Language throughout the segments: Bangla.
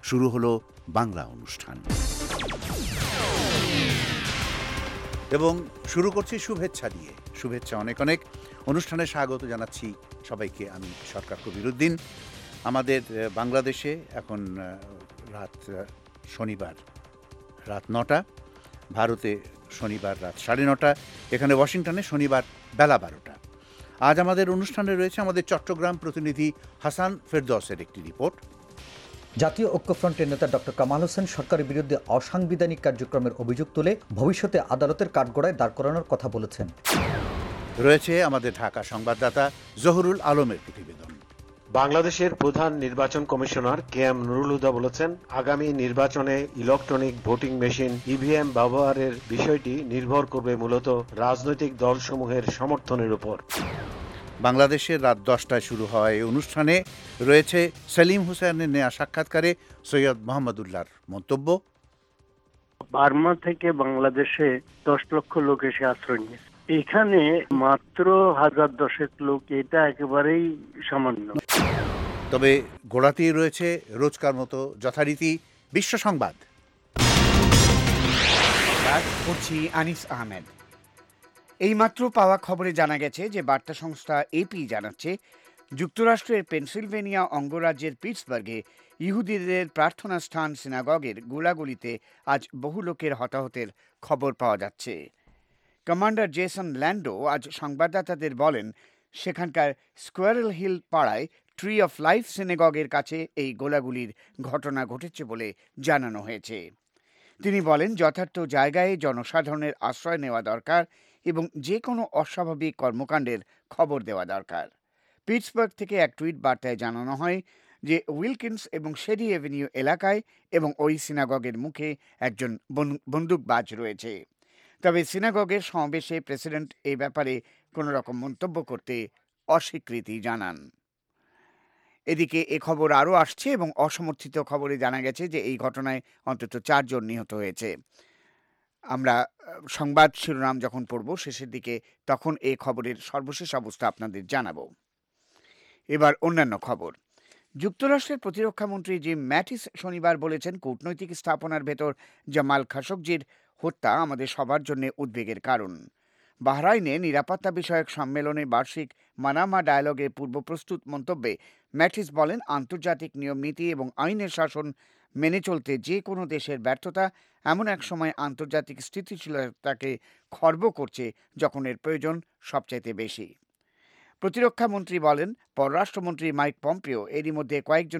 শুরু হলো বাংলা অনুষ্ঠান এবং শুরু করছি শুভেচ্ছা দিয়ে। শুভেচ্ছা অনেক অনেক। অনুষ্ঠানে স্বাগত জানাচ্ছি সবাইকে। আমি সরকার কবিরউদ্দিন। আমাদের বাংলাদেশে এখন শনিবার রাত 9টা, ভারতে শনিবার রাত 9:30, এখানে ওয়াশিংটনে শনিবার বেলা 12টা। আজ আমাদের অনুষ্ঠানে রয়েছে আমাদের চট্টগ্রাম প্রতিনিধি হাসান ফেরদৌসের একটি রিপোর্ট। জাতীয় ঐক্যফ্রন্টের নেতা ডক্টর কামাল হোসেন সরকারের বিরুদ্ধে অসাংবিধানিক কার্যক্রমের অভিযোগ তুলে ভবিষ্যতে আদালতের কাঠগড়ায় দাঁড় করানোর কথা বলেছেন। রয়েছে আমাদের ঢাকা সংবাদদাতা জহুরুল আলমের প্রতিবেদন। বাংলাদেশের প্রধান নির্বাচন কমিশনার কেএম নুরুল হুদা বলেছেন, আগামী নির্বাচনে ইলেকট্রনিক ভোটিং মেশিন ইভিএম ব্যবহারের বিষয়টি নির্ভর করবে মূলত রাজনৈতিক দলসমূহের সমর্থনের উপর। বাংলাদেশের রাত 10টায় শুরু হওয়া এই অনুষ্ঠানে রয়েছে সেলিম হোসেনের নেয়া সাক্ষাৎকারে সৈয়দ মোহাম্মদুল্লাহর মন্তব্য। বার্মা থেকে বাংলাদেশে 10 লক্ষ লোক এসে আশ্রয় নিয়েছে, এখানে মাত্র 1010 লোক, এটা একেবারেই সামান্য। তবে গোড়াতেই রয়েছে রোজকার মতো যথারীতি বিশ্ব সংবাদ। পড়ছি আনিস আহমেদ। এইমাত্র পাওয়া খবরে জানা গেছে যে বার্তা সংস্থা এপি জানাচ্ছে, যুক্তরাষ্ট্রের পেনসিলভেনিয়া অঙ্গরাজ্যের পিটসবার্গে ইহুদিদের প্রার্থনা স্থান সিনাগগের গোলাগুলিতে আজ বহু লোকের হতাহতের খবর পাওয়া যাচ্ছে। কমান্ডার জেসন ল্যান্ডো আজ সংবাদদাতাদের বলেন, সেখানকার স্কোয়ারেল হিল পাড়ায় ট্রি অফ লাইফ সিনাগগের কাছে এই গোলাগুলির ঘটনা ঘটেছে বলে জানানো হয়েছে। তিনি বলেন, যথার্থ জায়গায় জনসাধারণের আশ্রয় নেওয়া দরকার এবং যে কোনো অস্বাভাবিক কর্মকাণ্ডের খবর দেওয়া দরকার। পিটসবার্গ থেকে এক টুইট বার্তায় জানানো হয় যে উইলকিন্স এবং শেরি এভিনিউ এলাকায় এবং ওই সিনাগগের মুখে একজন বন্দুকবাজ রয়েছে। তবে সিনাগগের সমাবেশে প্রেসিডেন্ট এই ব্যাপারে কোনো রকম মন্তব্য করতে অস্বীকৃতি জানান। এদিকে এ খবর আরও আসছে এবং অসমর্থিত খবরে জানা গেছে যে এই ঘটনায় অন্তত 4 জন নিহত হয়েছে। আমরা সংবাদ শিরোনাম যখন পড়ব শেষের দিকে, তখন এই খবরের সর্বশেষ অবস্থা আপনাদের জানাবো। এবার অন্যান্য খবর। যুক্তরাষ্ট্রের প্রতিরক্ষামন্ত্রী জিম ম্যাটিস শনিবার বলেছেন, কূটনৈতিক স্থাপনার ভেতর জামাল খাশোগজির হত্যা আমাদের সবার জন্য উদ্বেগের কারণ। বাহরাইনে নিরাপত্তা বিষয়ক সম্মেলনে বার্ষিক মানামা ডায়ালগে পূর্বপ্রস্তুত মন্তব্যে ম্যাটিস বলেন, আন্তর্জাতিক নিয়মনীতি এবং আইনের শাসন মেনে চলতে যে কোনো দেশের ব্যর্থতা এমন এক সময় আন্তর্জাতিক স্থিতিশীলতাকে খর্ব করছে যখন এর প্রয়োজন সবচাইতে বেশি। প্রতিরক্ষামন্ত্রী বলেন, পররাষ্ট্রমন্ত্রী মাইক পম্পিও এরই মধ্যে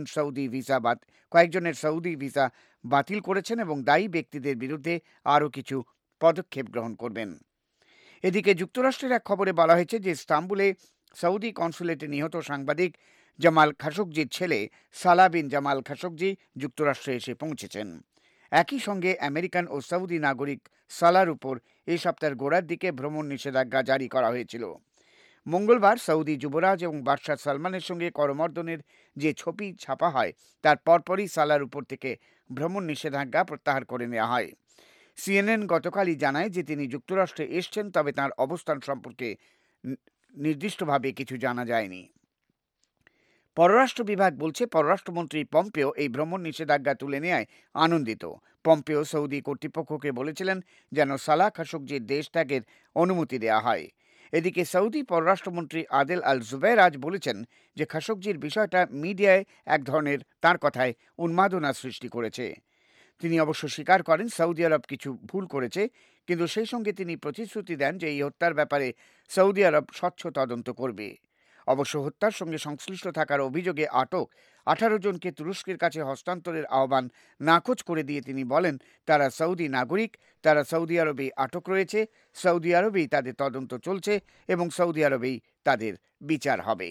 কয়েকজনের সৌদি ভিসা বাতিল করেছেন এবং দায়ী ব্যক্তিদের বিরুদ্ধে আরও কিছু পদক্ষেপ গ্রহণ করবেন। এদিকে যুক্তরাষ্ট্রের এক খবরে বলা হয়েছে যে ইস্তাম্বুলে সৌদি কনসুলেটে নিহত সাংবাদিক জামাল খাশোগজির ছেলে সালাহ বিন জামাল খাশোগজি যুক্তরাষ্ট্রে এসে পৌঁছেছেন। একই সঙ্গে আমেরিকান ও সৌদি নাগরিক সালার উপর এই সপ্তাহের গোড়ার দিকে ভ্রমণ নিষেধাজ্ঞা জারি করা হয়েছিল। মঙ্গলবার সৌদি যুবরাজ এবং বাদশাহ সালমানের সঙ্গে করমর্দনের যে ছবি ছাপা হয় তার পরপরই সালার উপর থেকে ভ্রমণ নিষেধাজ্ঞা প্রত্যাহার করে নেওয়া হয়। সিএনএন গতকালই জানায় যে তিনি যুক্তরাষ্ট্রে এসছেন, তবে তাঁর অবস্থান সম্পর্কে নির্দিষ্টভাবে কিছু জানা যায়নি। পররাষ্ট্র বিভাগ বলছে, পররাষ্ট্রমন্ত্রী পম্পেও এই ভ্রমণ নিষেধাজ্ঞা তুলে নেওয়ায় আনন্দিত। পম্পেও সৌদি কর্তৃপক্ষকে বলেছিলেন যেন সালাহ খাশোগজির দেশ ত্যাগের অনুমতি দেওয়া হয়। এদিকে সৌদি পররাষ্ট্রমন্ত্রী আদেল আল জুবের আজ বলেছেন যে খাশোগজির বিষয়টা মিডিয়ায় এক ধরনের, তাঁর কথায়, উন্মাদনা সৃষ্টি করেছে। তিনি অবশ্য স্বীকার করেন সৌদি আরব কিছু ভুল করেছে, কিন্তু সেই সঙ্গে তিনি প্রতিশ্রুতি দেন যে এই হত্যার ব্যাপারে সৌদি আরব স্বচ্ছ তদন্ত করবে। অবশ্য হত্যার সঙ্গে সংশ্লিষ্ট থাকার অভিযোগে আটক 18 জনকে তুরস্কের কাছে হস্তান্তরের আহ্বান নাকচ করে দিয়ে তিনি বলেন, তারা সৌদি নাগরিক, তারা সৌদি আরবেই আটক রয়েছে, সৌদি আরবেই তাদের তদন্ত চলছে এবং সৌদি আরবেই তাদের বিচার হবে।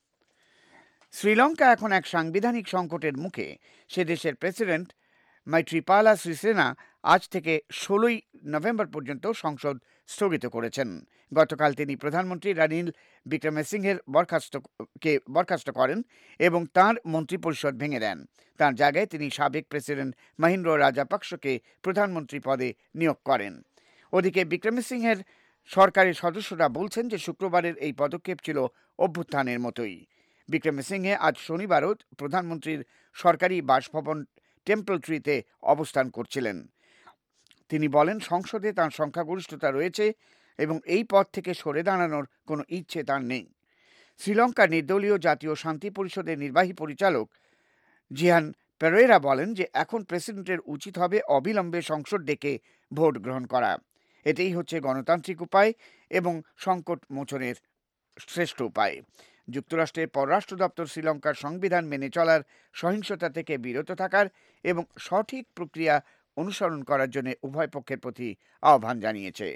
শ্রীলঙ্কা এখন এক সাংবিধানিক সংকটের মুখে। সে দেশের প্রেসিডেন্ট মাইত্রিপালা সিরিসেনা আজ থেকে 16ই নভেম্বর পর্যন্ত সংসদ স্থগিত করেছেন। গতকাল তিনি প্রধানমন্ত্রী রানিল বিক্রমসিংহের বরখাস্ত করেন এবং তাঁর মন্ত্রিপরিষদ ভেঙে দেন। তাঁর জায়গায় তিনি সাবেক প্রেসিডেন্ট মহিন্দ্র রাজাপাকসকে প্রধানমন্ত্রী পদে নিয়োগ করেন। ওদিকে বিক্রমসিংহের সরকারের সদস্যরা বলছেন যে শুক্রবারের এই পদক্ষেপ ছিল অভ্যুত্থানের মতোই। বিক্রমসিংহে আজ শনিবারও প্রধানমন্ত্রীর সরকারি বাসভবন টেম্পল ট্রিতে অবস্থান করছিলেন। তিনি বলেন, সংসদে তার সংখ্যাগরিষ্ঠতা রয়েছে এবং এই পদ থেকে সরে দাঁড়ানোর কোনো ইচ্ছে তার নেই। শ্রীলঙ্কার নির্দলীয় জাতীয় শান্তি পরিষদের নির্বাহী পরিচালক জিয়ান পেরেরা বলেন যে এখন প্রেসিডেন্টের উচিত হবে অবিলম্বে সংসদ ডেকে ভোট গ্রহণ করা। এটাই হচ্ছে গণতান্ত্রিক উপায় এবং সংকট মোচনের শ্রেষ্ঠ উপায়। যুক্তরাষ্ট্রের পররাষ্ট্র দপ্তর শ্রীলঙ্কার সংবিধান মেনে চলার, সহিংসতা থেকে বিরত থাকার এবং সঠিক প্রক্রিয়া অনুসরণ করার জন্য উভয় পক্ষের প্রতি আহ্বান জানিয়েছে।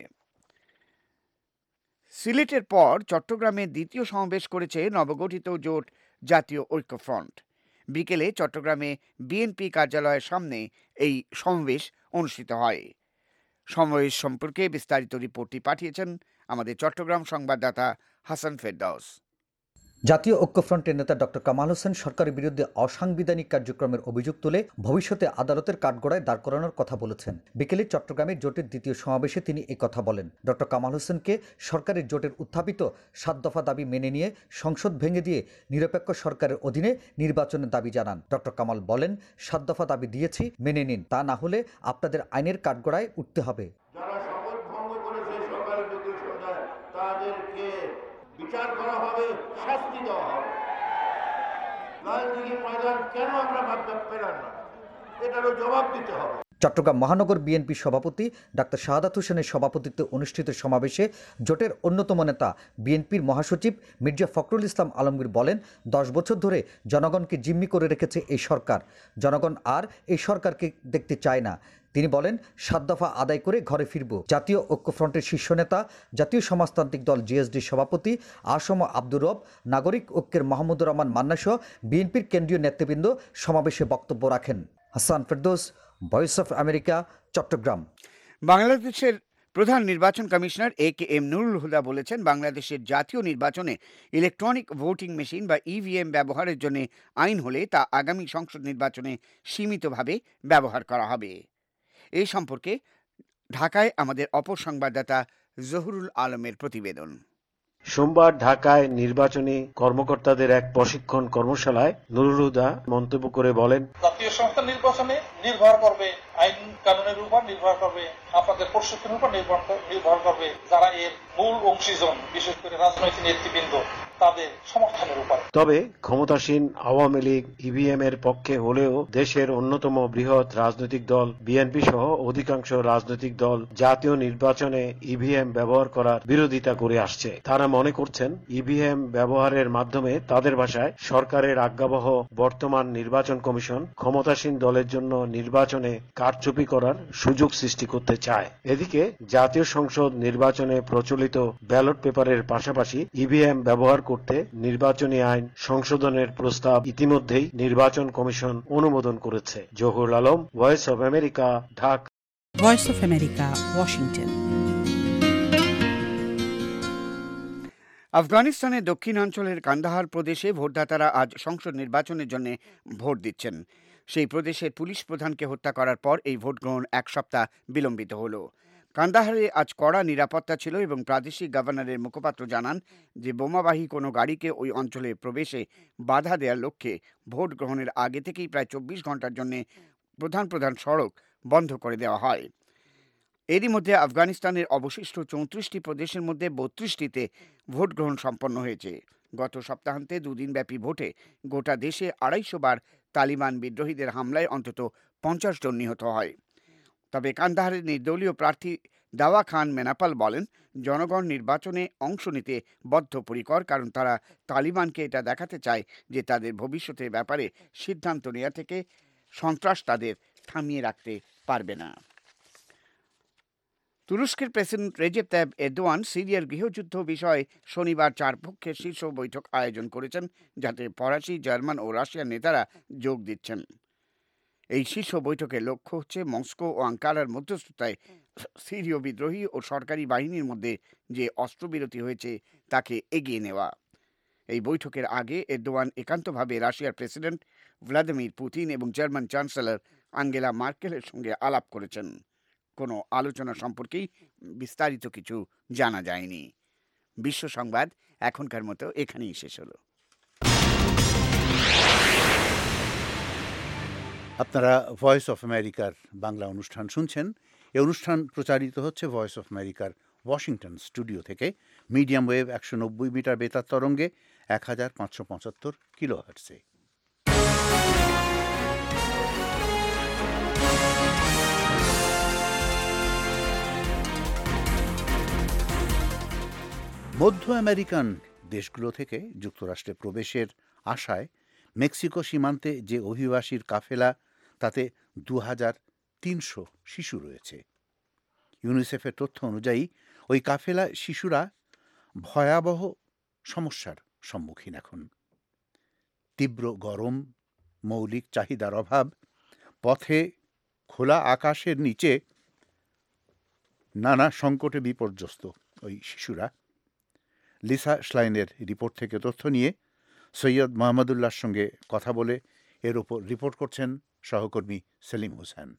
সিলেটের পর চট্টগ্রামে দ্বিতীয় সমাবেশ করেছে নবগঠিত জোট জাতীয় ঐক্যফ্রন্ট। বিকেলে চট্টগ্রামে বিএনপি কার্যালয়ের সামনে এই সমাবেশ অনুষ্ঠিত হয়। সমাবেশ সম্পর্কে বিস্তারিত রিপোর্টটি পাঠিয়েছেন আমাদের চট্টগ্রাম সংবাদদাতা হাসান ফেরদৌস। জাতীয় ঐক্যফ্রন্টের নেতা ডক্টর কামাল হোসেন সরকারের বিরুদ্ধে অসাংবিধানিক কার্যক্রমের অভিযোগ তুলে ভবিষ্যতে আদালতের কাঠগড়ায় দাঁড় করানোর কথা বলেছেন। বিকেলে চট্টগ্রামে জোটের দ্বিতীয় সমাবেশে তিনি কথা বলেন। ডক্টর কামাল হোসেনকে সরকারের জোটের উত্থাপিত ৭ দফা দাবি মেনে নিয়ে সংসদ ভেঙে দিয়ে নিরপেক্ষ সরকারের অধীনে নির্বাচনের দাবি জানান। ডক্টর কামাল বলেন, ৭ দফা দাবি দিয়েছি, মেনে নিন, তা না হলে আপনাদের আইনের কাঠগড়ায় উঠতে হবে। বিচার করা হবে, শাস্তি দেওয়া হবে। লালদিঘি ময়দান কেন আমরা ভাবতে পেলাম না, এটারও জবাব দিতে হবে। চট্টগ্রাম মহানগর বিএনপি সভাপতি ডাক্তার শাহাদাত হোসেনের সভাপতিত্বে অনুষ্ঠিত সমাবেশে জোটের অন্যতম নেতা বিএনপির মহাসচিব মির্জা ফখরুল ইসলাম আলমগীর বলেন, ১০ বছর ধরে জনগণকে জিম্মি করে রেখেছে এই সরকার। জনগণ আর এই সরকারকে দেখতে চায় না। তিনি বলেন, ৭ দফা আদায় করে ঘরে ফিরব। জাতীয় ঐক্যফ্রন্টের শীর্ষ নেতা, জাতীয় সমাজতান্ত্রিক দল জিএসডি সভাপতি আসম আব্দুর রব, নাগরিক ঐক্যের মাহমুদুর রহমান মান্না সহ বিএনপির কেন্দ্রীয় নেতৃবৃন্দ সমাবেশে বক্তব্য রাখেন। Hasan Ferdous, Voice of America, Chattogram. বাংলাদেশের প্রধান নির্বাচন কমিশনার AKM নুরুল হুদা বলেছেন, বাংলাদেশের জাতীয় নির্বাচনে ইলেকট্রনিক ভোটিং মেশিন বা EVM ব্যবহারের জন্য আইন হলে তা আগামী সংসদ নির্বাচনে সীমিতভাবে ব্যবহার করা হবে। এই সম্পর্কে ঢাকায় আমাদের অপর সংবাদদাতা জহুরুল আলমের প্রতিবেদন। সোমবার ঢাকায় নির্বাচনী কর্মকর্তাদের এক প্রশিক্ষণ কর্মশালায় নুরুল হুদা মন্তব্য করে বলেন, জাতীয় সংসদ নির্বাচনে নির্ভর করবে আইন কানুনের উপর, নির্ভর করবে আপনাদের প্রশিক্ষণের উপর, নির্ভর করবে যারা এর মূল অংশীজন, বিশেষ করে রাজনৈতিক নেতৃবৃন্দ, তাদের সমর্থনের উপর। তবে ক্ষমতাসীন আওয়ামী লীগ EVM এর পক্ষে হলেও দেশের অন্যতম বৃহৎ রাজনৈতিক দল বিএনপি সহ অধিকাংশ রাজনৈতিক দল জাতীয় নির্বাচনে EVM ব্যবহার করার বিরোধিতা করে আসছে। তারা মনে করছেন EVM ব্যবহারের মাধ্যমে তাদের ভাষায় সরকারের আজ্ঞাবহ বর্তমান নির্বাচন কমিশন ক্ষমতাসীন দলের জন্য নির্বাচনে কারচুপি করার সুযোগ সৃষ্টি করতে চায়। এদিকে জাতীয় সংসদ নির্বাচনে প্রচলিত ব্যালট পেপারের পাশাপাশি EVM ব্যবহার করতে নির্বাচনী আইন সংশোধনের প্রস্তাব ইতিমধ্যেই নির্বাচন কমিশন অনুমোদন করেছে। Zahurul Alam, Voice of America, Dhaka. Voice of America, Washington. আফগানিস্তানের দক্ষিণাঞ্চলের কান্দাহার প্রদেশে ভোটদাতারা আজ সংসদ নির্বাচনের জন্য ভোট দিচ্ছেন। সেই প্রদেশের পুলিশ প্রধানকে হত্যা করার পর এই ভোট গ্রহণ ১ সপ্তাহ বিলম্বিত হল। কান্দাহারে আজ কড়া নিরাপত্তা ছিল এবং প্রাদেশিক গভর্নরের মুখপাত্র জানান যে বোমাবাহী কোনো গাড়িকে ওই অঞ্চলে প্রবেশে বাধা দেওয়ার লক্ষ্যে ভোট গ্রহণের আগে থেকেই প্রায় ২৪ ঘন্টার জন্য প্রধান প্রধান সড়ক বন্ধ করে দেওয়া হয়। এরই মধ্যে আফগানিস্তানের অবশিষ্ট ৩৪টি প্রদেশের মধ্যে ৩২টিতে ভোট গ্রহণ সম্পন্ন হয়েছে। গত সপ্তাহান্তে দুদিনব্যাপী ভোটে গোটা দেশে ২৫০ বার তালিবান বিদ্রোহীদের হামলায় অন্তত ৫০ জন নিহত হয়। তবে কান্দাহারের নির্দলীয় প্রার্থী দাওয়া খান মেনাপাল বলেন, জনগণ নির্বাচনে অংশ নিতে বদ্ধপরিকর, কারণ তারা তালিবানকে এটা দেখাতে চায় যে তাদের ভবিষ্যতের ব্যাপারে সিদ্ধান্ত নেওয়া থেকে সন্ত্রাস তাদের থামিয়ে রাখতে পারবে না। তুরস্কের প্রেসিডেন্ট রেজেপ তাইয়িপ এরদোয়ান সিরিয়ার গৃহযুদ্ধ বিষয়ে শনিবার ৪ পক্ষের শীর্ষ বৈঠক আয়োজন করেছেন, যাতে ফরাসি, জার্মান ও রাশিয়ার নেতারা যোগ দিচ্ছেন। এই শীর্ষ বৈঠকের লক্ষ্য হচ্ছে মস্কো ও আঙ্কারার মধ্যস্থতায় সিরীয় বিদ্রোহী ও সরকারি বাহিনীর মধ্যে যে অস্ত্রবিরতি হয়েছে তাকে এগিয়ে নেওয়া। এই বৈঠকের আগে এরদোয়ান একান্তভাবে রাশিয়ার প্রেসিডেন্ট ভ্লাদিমির পুতিন এবং জার্মান চ্যান্সেলর আঙ্গেলা মার্কেলের সঙ্গে আলাপ করেছেন। কোনো আলোচনা সম্পর্কেই বিস্তারিত কিছু জানা যায়নি। বিশ্ব সংবাদ এখনকার মতো এখানেই শেষ হলো। আপনারা ভয়েস অফ আমেরিকার বাংলা অনুষ্ঠান শুনছেন। এই অনুষ্ঠান প্রচারিত হচ্ছে ভয়েস অফ আমেরিকার ওয়াশিংটন স্টুডিও থেকে মিডিয়াম ওয়েভ 190 মিটার বেতার তরঙ্গে 1575 কিলোহার্টজে। মধ্য আমেরিকান দেশগুলো থেকে যুক্তরাষ্ট্রে প্রবেশের আশায় মেক্সিকো সীমান্তে যে অভিবাসীর কাফেলা তাতে 2300 শিশু রয়েছে। ইউনিসেফের তথ্য অনুযায়ী ওই কাফেলা শিশুরা ভয়াবহ সমস্যার সম্মুখীন এখন। তীব্র গরম, মৌলিক চাহিদার অভাব, পথে খোলা আকাশের নিচে নানা সংকটে বিপর্যস্ত ওই শিশুরা। লিসা শ্লাইনের রিপোর্ট থেকে তথ্য নিয়ে সৈয়দ মোহাম্মদুল্লাহর সঙ্গে কথা বলে এর ওপর রিপোর্ট করছেন সহকর্মী সেলিম হোসেন।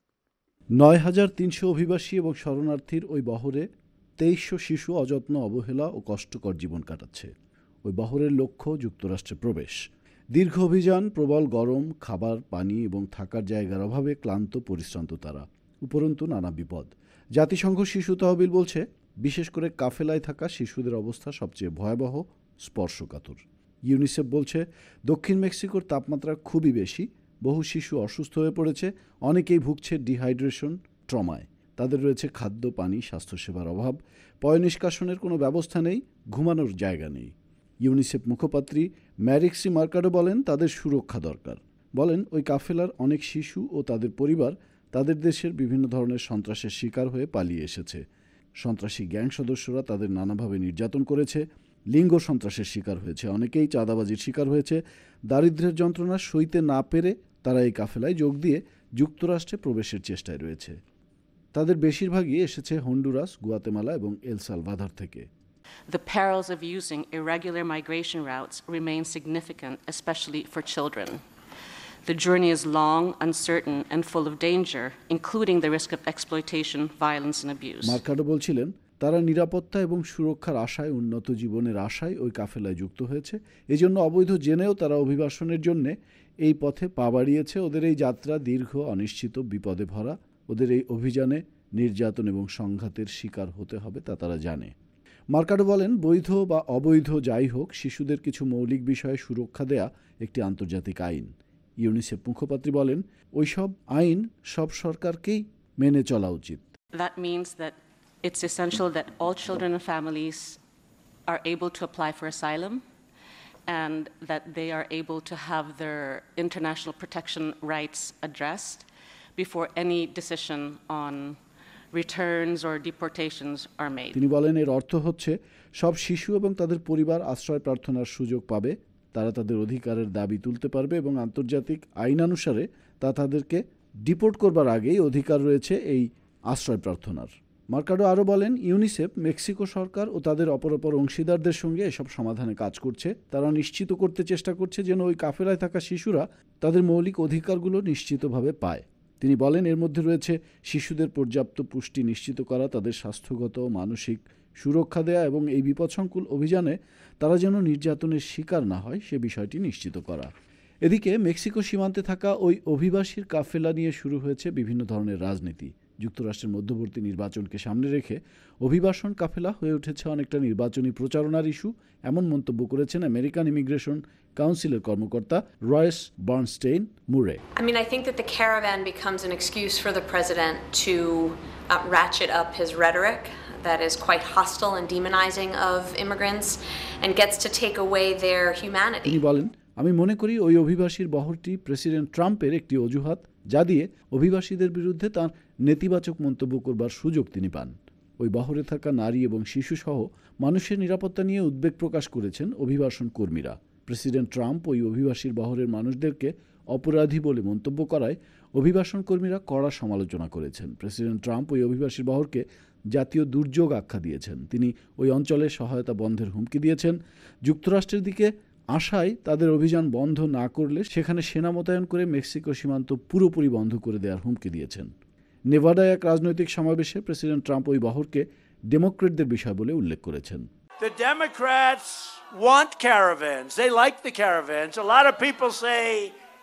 ৯,৩০০ অভিবাসী এবং শরণার্থীর ওই বহরে ২৩০০ শিশু অযত্ন, অবহেলা ও কষ্টকর জীবন কাটাচ্ছে। ওই বহরের লক্ষ্য যুক্তরাষ্ট্রে প্রবেশ। দীর্ঘ অভিযান, প্রবল গরম, খাবার, পানি এবং থাকার জায়গার অভাবে ক্লান্ত পরিশ্রান্ত তারা। উপরন্তু নানা বিপদ। জাতিসংঘ শিশু তহবিল বলছে, বিশেষ করে কাফেলায় থাকা শিশুদের অবস্থা সবচেয়ে ভয়াবহ, স্পর্শকাতর। ইউনিসেফ বলছে, দক্ষিণ মেক্সিকোর তাপমাত্রা খুবই বেশি, বহু শিশু অসুস্থ হয়ে পড়েছে, অনেকেই ভুগছে ডিহাইড্রেশন, ট্রমায়। তাদের রয়েছে খাদ্য, পানি, স্বাস্থ্যসেবার অভাব, পয়ঃনিষ্কাশনের কোনো ব্যবস্থা নেই, ঘুমানোর জায়গা নেই। ইউনিসেফ মুখপাত্রী ম্যারিক্সি মার্কাডো বলেন, তাদের সুরক্ষা দরকার। বলেন, ওই কাফেলার অনেক শিশু ও তাদের পরিবার তাদের দেশের বিভিন্ন ধরনের সন্ত্রাসের শিকার হয়ে পালিয়ে এসেছে। সন্ত্রাসী গ্যাং সদস্যরা তাদের নানাভাবে নির্যাতন করেছে, লিঙ্গ সন্ত্রাসের শিকার হয়েছে, অনেকেই চাঁদাবাজির শিকার হয়েছে। দারিদ্র্যের যন্ত্রণা সইতে না পেরে তারা এই কাফেলায় যোগ দিয়ে যুক্তরাষ্ট্রে প্রবেশের চেষ্টায় রয়েছে। তাদের বেশিরভাগই এসেছে হন্ডুরাস, গুয়াতেমালা এবং এল সালভাদর থেকে। The perils of using irregular migration routes remain significant, especially for children. The journey is long, uncertain, and full of danger, including the risk of exploitation, violence, and abuse. Mercado বলছিলেন, তারা নিরাপত্তা এবং সুরক্ষার আশায়, উন্নত জীবনের আশায় ওই কাফেলায় যুক্ত হয়েছে। এজন্য অবৈধ জেনেও তারা অভিবাসনের জন্য এই পথে পা বাড়িয়েছে। ওদের এই যাত্রা দীর্ঘ, অনিশ্চিত, বিপদে ভরা। ওদের এই অভিযানে নির্যাতন এবং সংঘাতের শিকার হতে হবে তা তারা জানে। মার্কাডো বলেন, বৈধ বা অবৈধ যাই হোক, শিশুদের কিছু মৌলিক বিষয়ে সুরক্ষা দেয়া একটি আন্তর্জাতিক আইন। ইউনিসেফ মুখপাত্রী বলেন, ওইসব আইন সব সরকারকেই মেনে চলা উচিত। That means that it's essential that all children and families are able to apply for asylum and that they are able to have their international protection rights addressed before any decision on returns or deportations are made. তিনি বলেন, এর অর্থ হচ্ছে সব শিশু এবং তাদের পরিবার আশ্রয় প্রার্থনার সুযোগ পাবে, তারা তাদের অধিকারের দাবি তুলতে পারবে এবং আন্তর্জাতিক আইনানুসারে তা তাদেরকে ডিপোর্ট করবার আগেই অধিকার রয়েছে এই আশ্রয় প্রার্থনার। মার্কাডো আরও বলেন, ইউনিসেফ মেক্সিকো সরকার ও তাদের অপর অংশীদারদের সঙ্গে এসব সমাধানে কাজ করছে। তারা নিশ্চিত করতে চেষ্টা করছে যেন ওই কাফেলায় থাকা শিশুরা তাদের মৌলিক অধিকারগুলো নিশ্চিতভাবে পায়। তিনি বলেন, এর মধ্যে রয়েছে শিশুদের পর্যাপ্ত পুষ্টি নিশ্চিত করা, তাদের স্বাস্থ্যগত ও মানসিক সুরক্ষা দেয়া এবং এই বিপদসংকুল অভিযানে তারা যেন নির্যাতনের শিকার না হয় সে বিষয়টি নিশ্চিত করা। এদিকে মেক্সিকো সীমান্তে থাকা ওই অভিবাসীর কাফেলা নিয়ে শুরু হয়েছে বিভিন্ন ধরনের রাজনীতি। যুক্তরাষ্ট্রের মধ্যবর্তী নির্বাচনকে সামনে রেখে অভিবাসন কাফেলা হয়ে উঠেছে অনেকটা নির্বাচনী প্রচারণার ইস্যু, এমন মন্তব্য করেছেন আমেরিকান ইমিগ্রেশন কাউন্সিলের কর্মকর্তা Royce Bernstein Murray. I think that the caravan becomes an excuse for the president to ratchet up his rhetoric that is quite hostile and demonizing of immigrants and gets to take away their humanity. তিনি বলেন, আমি মনে করি ওই অভিবাসীর বহরটি প্রেসিডেন্ট ট্রাম্পের একটি অজুহাত, যা দিয়ে অভিবাসীদের বিরুদ্ধে তার নেতিবাচক মন্তব্য করবার সুযোগ তিনি পান। ওই বহরে থাকা নারী এবং শিশুসহ মানুষের নিরাপত্তা নিয়ে উদ্বেগ প্রকাশ করেছেন অভিবাসন কর্মীরা। প্রেসিডেন্ট ট্রাম্প ওই অভিবাসীর বহরের মানুষদেরকে অপরাধী বলে মন্তব্য করায় অভিবাসন কর্মীরা কড়া সমালোচনা করেছেন। প্রেসিডেন্ট ট্রাম্প ওই অভিবাসীর বহরকে জাতীয় দুর্যোগ আখ্যা দিয়েছেন। তিনি ওই অঞ্চলে সহায়তা বন্ধের হুমকি দিয়েছেন। যুক্তরাষ্ট্রের দিকে আশায় তাদের অভিযান বন্ধ না করলে সেখানে সেনা মোতায়েন করে মেক্সিকো সীমান্ত পুরোপুরি বন্ধ করে দেওয়ার হুমকি দিয়েছেন। নেভাডায় এক রাজনৈতিক সমাবেশে প্রেসিডেন্ট ট্রাম্প ওই বহরকে ডেমোক্রেটদের বিষয় বলে উল্লেখ করেছেন। The Democrats want caravans. They like the caravans. A lot of people say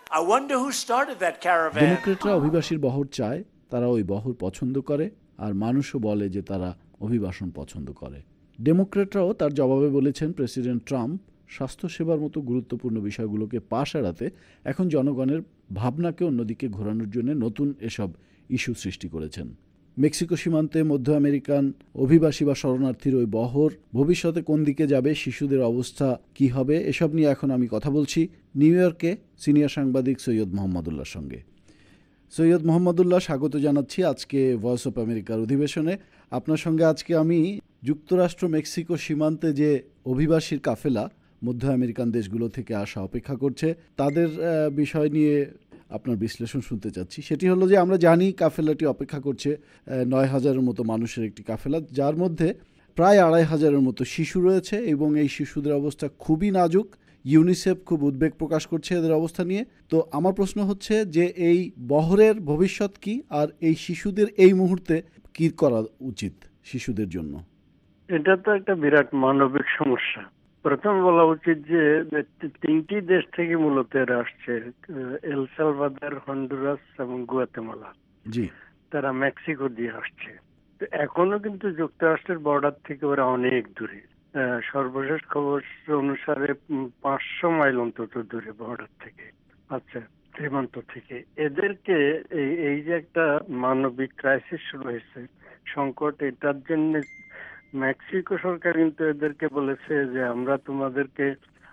I wonder who started that caravan. ডেমোক্রেটরা অভিবাসীর বহর চায়, তারা ওই বহর পছন্দ করে, আর মানুষও বলে যে তারা অভিবাসন পছন্দ করে। ডেমোক্রেটরাও তার জবাবে বলেছেন প্রেসিডেন্ট ট্রাম্প স্বাস্থ্যসেবার মতো গুরুত্বপূর্ণ বিষয়গুলোকে পাশ এড়াতে এখন জনগণের ভাবনাকে অন্যদিকে ঘোরানোর জন্য নতুন এসব ইস্যু সৃষ্টি করেছেন। মেক্সিকো সীমান্তে মধ্য আমেরিকান অভিবাসী বা শরণার্থীর ওই বহর ভবিষ্যতে কোন দিকে যাবে, শিশুদের অবস্থা কি হবে, এসব নিয়ে এখন আমি কথা বলছি নিউ ইয়র্কে সিনিয়র সাংবাদিক সৈয়দ মোহাম্মদুল্লাহর সঙ্গে। সৈয়দ মোহাম্মদুল্লাহ, স্বাগত জানাচ্ছি আজকে ভয়েস অফ আমেরিকার অধিবেশনে। আপনার সঙ্গে আজকে আমি যুক্তরাষ্ট্র মেক্সিকো সীমান্তে যে অভিবাসীর কাফেলা মধ্য আমেরিকান দেশগুলো থেকে আসা অপেক্ষা করছে তাদের বিষয় নিয়ে আপনার বিশ্লেষণ শুনতে চাচ্ছি। সেটি হলো যে আমরা জানি কাফেলাটি অপেক্ষা করছে 9,000-এর মতো মানুষের একটি কাফেলা, যার মধ্যে প্রায় 2,500-এর মতো শিশু রয়েছে এবং এই শিশুদের অবস্থা খুবই নাজুক। ইউনিসেফ খুব উদ্বেগ প্রকাশ করছে এদের অবস্থা নিয়ে। তো আমার প্রশ্ন হচ্ছে যে এই বহরের ভবিষ্যৎ কি, আর এই শিশুদের এই মুহূর্তে কি করা উচিত শিশুদের জন্য? এটা তো একটা বিরাট মানবিক সমস্যা। প্রথম বলা উচিত যে 3টি দেশ থেকে মূলত এরা আসছে, এল সালভাদর, হন্ডুরাস এবং গুয়াতেমালা। জি, তারা মেক্সিকো দিয়ে আসছে। এখনো কিন্তু যুক্তরাষ্ট্রের বর্ডার থেকে ওরা অনেক দূরে। সর্বশেষ খবর অনুসারে 500 মাইল অন্তত দূরে বর্ডার থেকে। আচ্ছা, সীমান্ত থেকে এদেরকে এই যে একটা মানবিক ক্রাইসিস শুরু হয়েছে, সংকট, এটার জন্য মেক্সিকো সরকার কিন্তু এদেরকে বলেছে যে আমরা তোমাদেরকে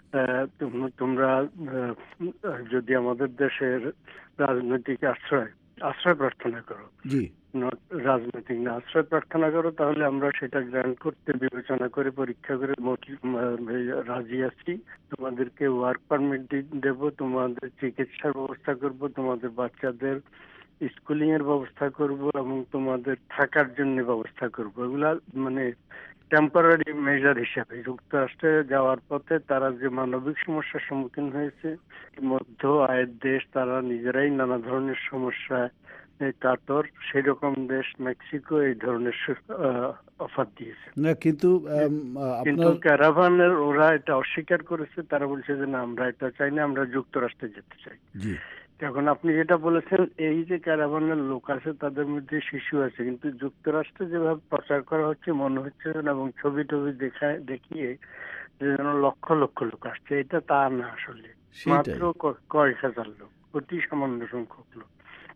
তোমরা যদি আমাদের দেশের রাজনৈতিক আশ্রয় প্রার্থনা করো, রাজনৈতিক না আশ্রয় প্রার্থনা করো, তাহলে আমরা সেটা গ্রান্ট করতে বিবেচনা করে পরীক্ষা করে রাজি আছি। তোমাদেরকে ওয়ার্ক পারমিট দেব, তোমাদের চিকিৎসার ব্যবস্থা করব, তোমাদের বাচ্চাদের স্কুলিং এর ব্যবস্থা করব এবং তোমাদের থাকার জন্য ব্যবস্থা করব। এগুলা মানে টেম্পোরারি মেজার হিসাবে। যুক্তরাষ্ট্রে যাওয়ার পথে তারা যে মানবিক সমস্যার সম্মুখীন হয়েছে, মধ্য আয়ের দেশ, তারা নিজেরাই নানা ধরনের সমস্যায় কাতর, সেই রকম দেশ মেক্সিকো এই ধরনের অফার দিয়েছে। কিন্তু ক্যারাভানের ওরা এটা অস্বীকার করেছে। তারা বলছে যে না, আমরা এটা চাই না, আমরা যুক্তরাষ্ট্রে যেতে চাই। এখন আপনি যেটা বলেছেন, এই যে ক্যারাভানের লোক আছে তাদের মধ্যে শিশু আছে, কিন্তু যুক্তরাষ্ট্রে যেভাবে প্রচার করা হচ্ছে মনে হচ্ছে এবং ছবি দেখিয়ে যে যেন লক্ষ লক্ষ লোক আসছে, এটা তা না। আসলে মাত্র কয়েক হাজার লোক, অতি সামান্য সংখ্যক লোক।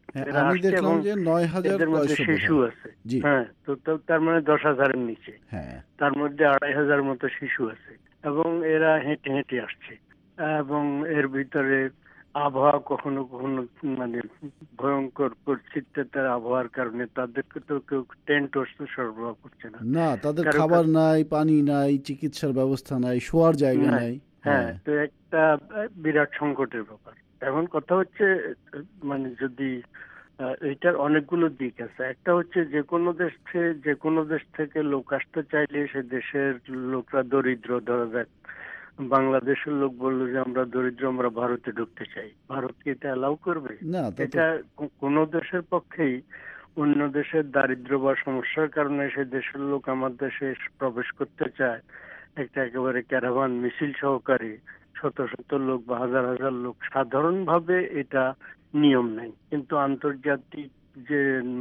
শিশু আছে, হ্যাঁ, তো তার মানে 10,000-এর নিচে, তার মধ্যে 2,500 মতো শিশু আছে এবং এরা হেঁটে হেঁটে আসছে। এবং এর ভিতরে আবহাওয়া কখনো কখনো মানে ভয়ঙ্কর পরিস্থিতিতে আবহাওয়ার কারণে তাদেরকে তো কেউ টেন্ট সরবরাহ করছে না, তাদের খাবার নাই, পানি নাই, চিকিৎসার ব্যবস্থা নাই, শোয়ার জায়গা নাই। হ্যাঁ, তো একটা বিরাট সংকটের ব্যাপার। এখন কথা হচ্ছে মানে যদি এটার অনেকগুলো দিক আছে। একটা হচ্ছে যে কোনো দেশ থেকে লোক আসতে চাইলে সে দেশের লোকরা দরিদ্র, ধরা যাক বাংলাদেশের লোক বললো যে আমরা দরিদ্র, আমরা ভারতে ঢুকতে চাই, ভারত কি এটা অ্যালাউ করবে? এটা কোন দেশের পক্ষেই অন্য দেশের দারিদ্র বা সমস্যার কারণে সে দেশের লোক আমার দেশে প্রবেশ করতে চায় একটা একেবারে ক্যারাভান মিছিল সহকারে শত শত লোক বা হাজার হাজার লোক, সাধারণভাবে এটা নিয়ম নাই। কিন্তু আন্তর্জাতিক যে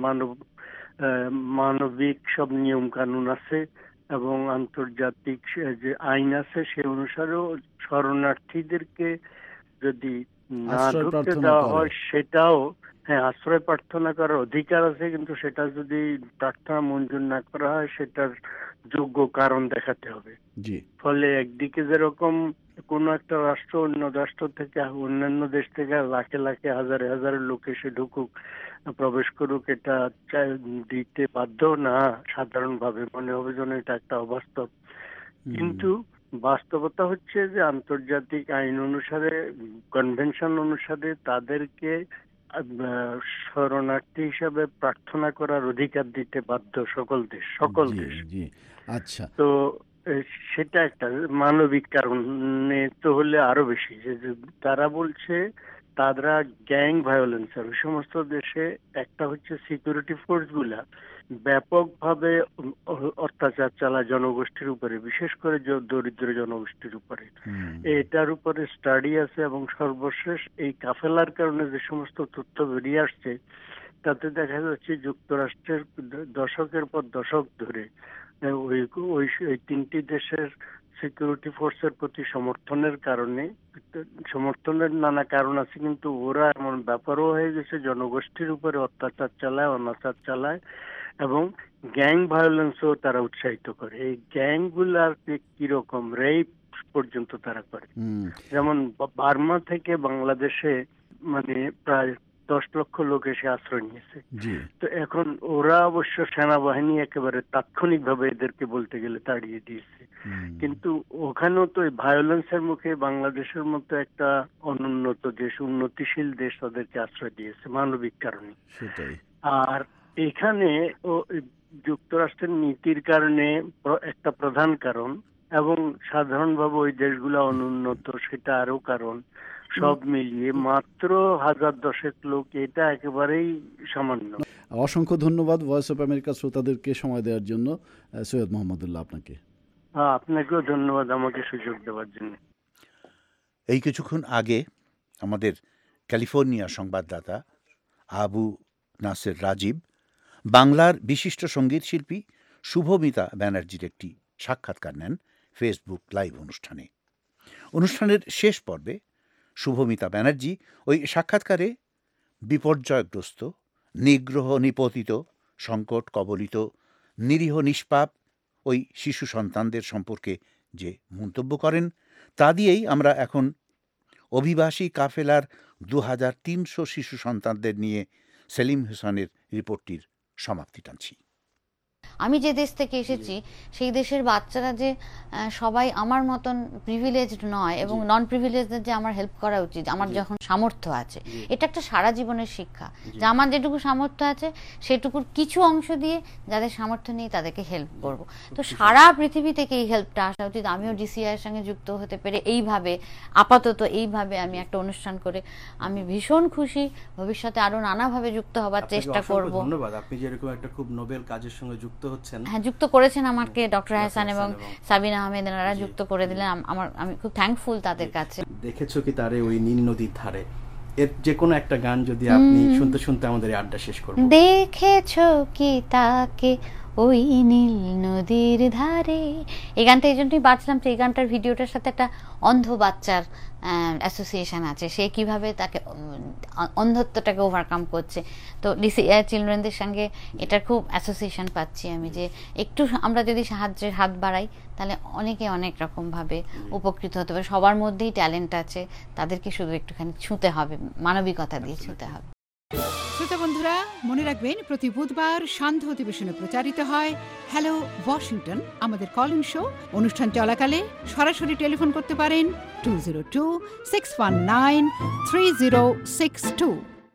মানবিক সব নিয়ম কানুন আছে এবং আন্তর্জাতিক যে আইন আছে সে অনুসারেও শরণার্থীদেরকে যদি না ঢুকতে দেওয়া হয়, সেটাও আশ্রয় প্রার্থনা করার অধিকার আছে, কিন্তু সেটা যদি প্রার্থনা মঞ্জুর না করা হয় সেটার যোগ্য কারণ দেখাতে হবে। ফলে একদিকে যেরকম কোন একটা রাষ্ট্র অন্য রাষ্ট্র থেকে, অন্যান্য দেশ থেকে লাখে লাখে হাজারে হাজারে লোক এসে ঢুকুক, প্রবেশ করুক, এটা দিতে বাধ্য না। সাধারণভাবে মনে হবে যেন এটা একটা অবাস্তব, কিন্তু বাস্তবতা হচ্ছে যে আন্তর্জাতিক আইন অনুসারে, কনভেনশন অনুসারে তাদেরকে শরণার্থী হিসাবে প্রার্থনা করার অধিকার দিতে বাধ্য সকল দেশ। আচ্ছা, তো সেটা একটা মানবিক কারণে তো হলে আরো বেশি, যে তারা বলছে তারা গ্যাং ভায়োলেন্সার। ওই সমস্ত দেশে একটা হচ্ছে সিকিউরিটি ফোর্স গুলা ব্যাপকভাবে অত্যাচার চালায় জনগোষ্ঠীর উপরে, বিশেষ করে দরিদ্র জনগোষ্ঠীর উপরে। এটার উপরে স্টাডি আছে এবং সর্বশেষ এই কাফেলার কারণে যে সমস্ত তথ্য বেরিয়ে আসছে তাতে দেখা যাচ্ছে যুক্তরাষ্ট্রের দশকের পর দশক ধরে ওই ওই ওই তিনটি দেশের সিকিউরিটি ফোর্সের প্রতি সমর্থনের নানা কারণ আছে, কিন্তু ওরা এমন ব্যাপারও হয়ে গেছে জনগোষ্ঠীর উপরে অত্যাচার চালায়, অনাচার চালায় এবং গ্যাং ভায়োলেন্সও তারা উৎসাহিত করে। এই গ্যাং গুলার কিরকম রেপ পর্যন্ত তারা করে। যেমন বার্মা থেকে বাংলাদেশে মানে প্রায় 10 লক্ষ লোক এসে আশ্রয় নিয়েছে। তো এখন ওরা অবশ্য সেনাবাহিনী একেবারে তাৎক্ষণিকভাবে এদেরকে বলতে গেলে তাড়িয়ে দিয়েছে, কিন্তু ওখানেও তো ভায়োলেন্সের মুখে বাংলাদেশের মতো একটা অনুন্নত দেশ, উন্নতিশীল দেশ তাদেরকে আশ্রয় দিয়েছে মানবিক কারণে। আর এখানে যুক্তরাষ্ট্রের নীতির কারণে একটা প্রধান কারণ, এবং সাধারণভাবে ওই দেশগুলো অনুন্নত সেটা আরো কারণ। সব মিলিয়ে মাত্র 1010 লোক, এটা একেবারেই সামান্য। অসংখ্য ধন্যবাদ ভয়েস অফ আমেরিকা শ্রোতাদেরকে সময় দেওয়ার জন্য। সৈয়দ মোহাম্মদুল্লাহ আপনাকে। আপনাকেও ধন্যবাদ আমাকে সুযোগ দেওয়ার জন্য। এই কিছুক্ষণ আগে আমাদের ক্যালিফোর্নিয়া সংবাদদাতা আবু নাসের রাজীব বাংলার বিশিষ্ট সঙ্গীত শিল্পী শুভমিতা ব্যানার্জির একটি সাক্ষাৎকার নেন ফেসবুক লাইভ অনুষ্ঠানে। অনুষ্ঠানের শেষ পর্বে শুভমিতা ব্যানার্জি ওই সাক্ষাৎকারে বিপর্যয়গ্রস্ত, নিগ্রহ নিপতিত, সংকট কবলিত, নিরীহ নিষ্পাপ ওই শিশু সন্তানদের সম্পর্কে যে মন্তব্য করেন তা দিয়েই আমরা এখন অভিবাসী কাফেলার 2300 শিশু সন্তানদের নিয়ে সেলিম হোসেনের রিপোর্টটির সমাপ্তি টানছি। আমি যে দেশ থেকে এসেছি সেই দেশের বাচ্চারা যে সবাই আমার মতন প্রিভিলেজড নয়, এবং নন প্রিভিলেজদের যে আমার হেল্প করা উচিত আমার যখন সামর্থ্য আছে। এটা একটা সারা জীবনের শিক্ষা যে আমার যেটুকু সামর্থ্য আছে সেটুকুর কিছু অংশ দিয়ে যাদের সামর্থ্য নেই তাদেরকে হেল্প করব। তো সারা পৃথিবী থেকে এই হেল্পটা আসা উচিত। আমিও ডিসিআইয়ের সঙ্গে যুক্ত হতে পেরে এইভাবে আপাতত এইভাবে আমি একটা অনুষ্ঠান করে আমি ভীষণ খুশি। ভবিষ্যতে আরো নানাভাবে যুক্ত হবার চেষ্টা করব। ধন্যবাদ। আপনি যেরকম একটা খুব নোবেল কাজের সঙ্গে যুক্ত হচ্ছেন। হ্যাঁ, যুক্ত করেছেন আমাকে ডক্টর হাসান এবং সাবিনা আহমেদ, এনারা যুক্ত করে দিলেন। আমি খুব থ্যাঙ্কফুল তাদের কাছে। দেখেছো কি তারে ওই নীল নদীর ধারে, এর যে কোনো একটা গান যদি আপনি শুনতে শুনতে আমাদের আড্ডা শেষ করব। দেখেছো কি তাকে ওই নীল নদীর ধারে, এই গানটা এই জন্যই বাজলাম যে এই গানটার ভিডিওটার সাথে একটা অন্ধ বাচ্চার অ্যাসোসিয়েশন আছে। সে কিভাবে তাকে অন্ধত্বটাকে ওভারকাম করছে। তো ডিসিআই চিলড্রেনদের সঙ্গে এটার খুব অ্যাসোসিয়েশন পাচ্ছি আমি, যে একটু আমরা যদি সাহায্যের হাত বাড়াই তাহলে অনেকে অনেক রকমভাবে উপকৃত হতে পারে। সবার মধ্যেই ট্যালেন্ট আছে, তাদেরকে শুধু একটুখানি ছুঁতে হবে, মানবিকতা দিয়ে ছুঁতে হবে। শ্রোতা বন্ধুরা, মনে রাখবেন প্রতি বুধবার সান্ধ্য অধিবেশনে প্রচারিত হয় হ্যালো ওয়াশিংটন, আমাদের কলিং শো। অনুষ্ঠান চলাকালে সরাসরি টেলিফোন করতে পারেন 202-619-3062।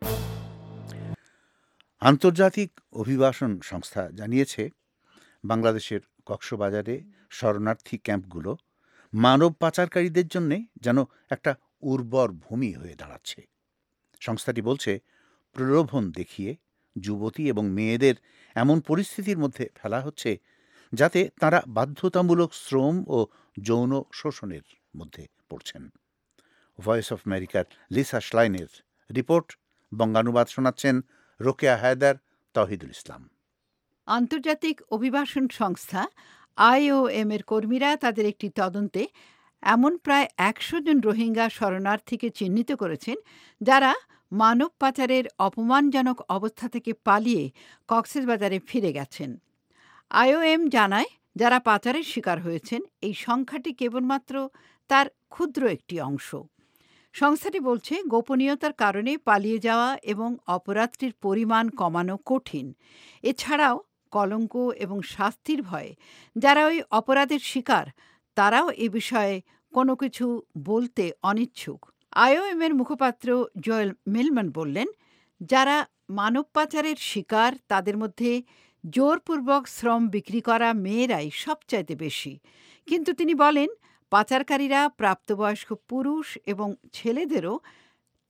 আন্তর্জাতিক অভিবাসন সংস্থা জানিয়েছে বাংলাদেশের কক্সবাজারে শরণার্থী ক্যাম্পগুলো মানব পাচারকারীদের জন্যে যেন একটা উর্বর ভূমি হয়ে দাঁড়াচ্ছে। সংস্থাটি বলছে প্রলোভন দেখিয়ে যুবতী এবং মেয়েদের এমন পরিস্থিতির মধ্যে ফেলা হচ্ছে যাতে তারা বাধ্যতামূলক শ্রম ও যৌন শোষণের মধ্যে পড়ছেন। ভয়েস অফ আমেরিকার লিসা শ্লাইনের রিপোর্ট, বঙ্গানুবাদ শোনাচ্ছেন রোকেয়া হায়দার, তৌহিদুল ইসলাম। আন্তর্জাতিক অভিবাসন সংস্থা IOM এর কর্মীরা তাদের একটি তদন্তে এমন প্রায় 100 জন রোহিঙ্গা শরণার্থীকে চিহ্নিত করেছেন যারা মানব পাচারের অপমানজনক অবস্থা থেকে পালিয়ে কক্সবাজারে ফিরে গেছেন। IOM জানায় যারা পাচারের শিকার হয়েছেন এই সংখ্যাটি কেবলমাত্র তার ক্ষুদ্র একটি অংশ। সংস্থাটি বলছে গোপনীয়তার কারণে পালিয়ে যাওয়া এবং অপরাধটির পরিমাণ কমানো কঠিন। এছাড়াও কলঙ্ক এবং শাস্তির ভয়ে যারা ওই অপরাধের শিকার তারাও এ বিষয়ে কোনো কিছু বলতে অনিচ্ছুক। IOM এর মুখপাত্র জোয়েল মিলম্যান বললেন, যারা মানব পাচারের শিকার তাদের মধ্যে জোরপূর্বক শ্রম বিক্রি করা মেয়েরাই সবচাইতে বেশি। কিন্তু তিনি বলেন পাচারকারীরা প্রাপ্তবয়স্ক পুরুষ এবং ছেলেদেরও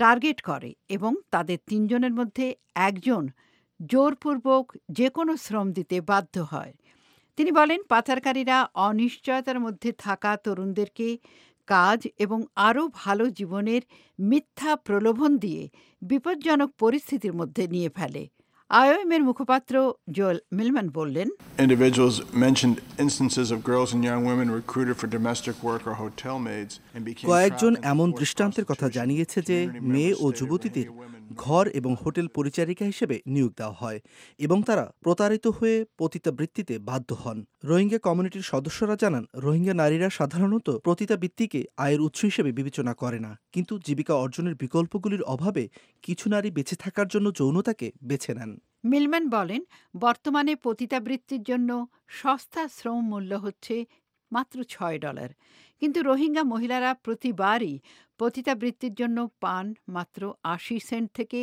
টার্গেট করে এবং তাদের 3 জনের মধ্যে একজন জোরপূর্বক যে কোনো শ্রম দিতে বাধ্য হয়। তিনি বলেন, পাচারকারীরা অনিশ্চয়তার মধ্যে থাকা তরুণদেরকে কাজ এবং আরও ভালো জীবনের মিথ্যা প্রলোভন দিয়ে বিপজ্জনক পরিস্থিতির মধ্যে নিয়ে ফেলে। আইওএমের মুখপাত্র জোয়েল মিলম্যান বললেন, Individuals mentioned instances of girls and young women recruited for domestic work or hotel maids and became কয়েকজন trapped into এমন forced দৃষ্টান্তের কথা prostitution. জানিয়েছে যে Community মেয়ে members ও stated যুবতীদের Rohingya women ঘর এবং হোটেল পরিচারিকা হিসেবে নিয়োগ দেওয়া হয় এবং তারা প্রতারিত হয়ে পতিতাবৃত্তিতে বাধ্য হন। রোহিঙ্গা কমিউনিটির সদস্যরা জানান, রোহিঙ্গা নারীরা সাধারণত পতিতাবৃত্তিকে আয়ের উৎস হিসেবে বিবেচনা করে না, কিন্তু জীবিকা অর্জনের বিকল্পগুলির অভাবে কিছু নারী বেঁচে থাকার জন্য যৌনতাকে বেছে নেন। মিলম্যান বলেন, বর্তমানে পতিতাবৃত্তির জন্য সস্তা শ্রম মূল্য হচ্ছে মাত্র $6, কিন্তু রোহিঙ্গা মহিলারা প্রতিবারই পতিতাবৃত্তির জন্য পান মাত্র 80 সেন্ট থেকে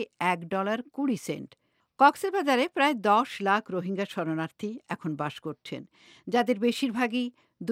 $1.20। কক্সবাজারে প্রায় 10 লাখ রোহিঙ্গা শরণার্থী এখন বাস করছেন, যাদের বেশিরভাগই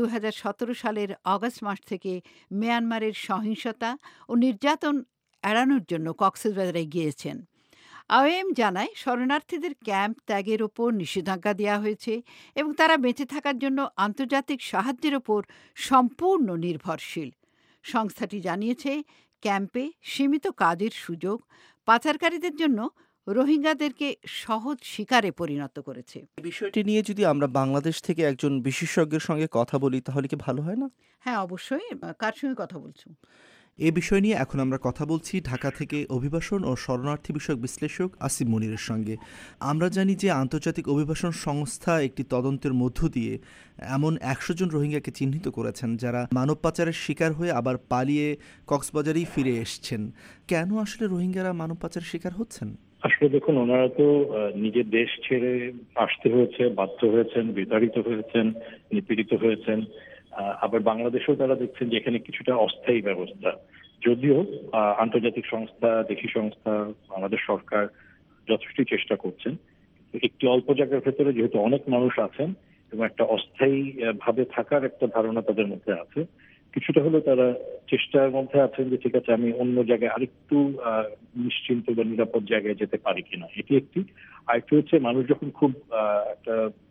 2017 সালের অগস্ট মাস থেকে মিয়ানমারের সহিংসতা ও নির্যাতন এড়ানোর জন্য কক্সবাজারে গিয়েছেন। আইওএম জানায়, শরণার্থীদের ক্যাম্প ত্যাগের ওপর নিষেধাজ্ঞা দেওয়া হয়েছে এবং তারা বেঁচে থাকার জন্য আন্তর্জাতিক সাহায্যের ওপর সম্পূর্ণ নির্ভরশীল। সংস্থাটি জানিয়েছে, ক্যাম্পে সীমিত কাজের সুযোগ পাচারকারীদের জন্য রোহিঙ্গাদেরকে সহজ শিকারে পরিণত করেছে। বিষয়টি নিয়ে যদি আমরা বাংলাদেশ থেকে একজন বিশেষজ্ঞের সঙ্গে কথা বলি তাহলে কি ভালো হয় না? হ্যাঁ, অবশ্যই। কার সঙ্গে কথা বলছো? এ বিষয় নিয়ে এখন আমরা কথা বলছি ঢাকা থেকে অভিবাসন ও শরণার্থী বিষয়ক বিশ্লেষক আসিম মনিরের সঙ্গে। আমরা জানি যে আন্তর্জাতিক অভিবাসন সংস্থা একটি তদন্তের মধ্য দিয়ে এমন 100 জন রোহিঙ্গাকে চিহ্নিত করেছেন যারা মানব পাচারের শিকার হয়ে আবার পালিয়ে কক্সবাজারেই ফিরে এসছেন। কেন আসলে রোহিঙ্গারা মানব পাচারের শিকার হচ্ছেন? আসলে দেখুন, ওনারা তো নিজের দেশ ছেড়ে আসতে হয়েছে, বাধ্য হয়েছেন, বিতাড়িত হয়েছেন, নিপীড়িত হয়েছেন। আবার বাংলাদেশেও তারা দেখছেন যে এখানে কিছুটা অস্থায়ী ব্যবস্থা, যদিও আন্তর্জাতিক সংস্থা, দেশি সংস্থা, আমাদের সরকার যথেষ্ট চেষ্টা করছেন। একটি অল্প জায়গার ভেতরে যেহেতু অনেক মানুষ আছেন এবং একটা অস্থায়ী ভাবে থাকার একটা ধারণা তাদের মধ্যে আছে, কিছুটা হলেও তারা চেষ্টার মধ্যে আছেন যে ঠিক আছে, আমি অন্য জায়গায় আরেকটু নিশ্চিন্ত বা নিরাপদ জায়গায় যেতে পারি কিনা, এটি একটি। আরেকটি হচ্ছে, মানুষ যখন খুব একটা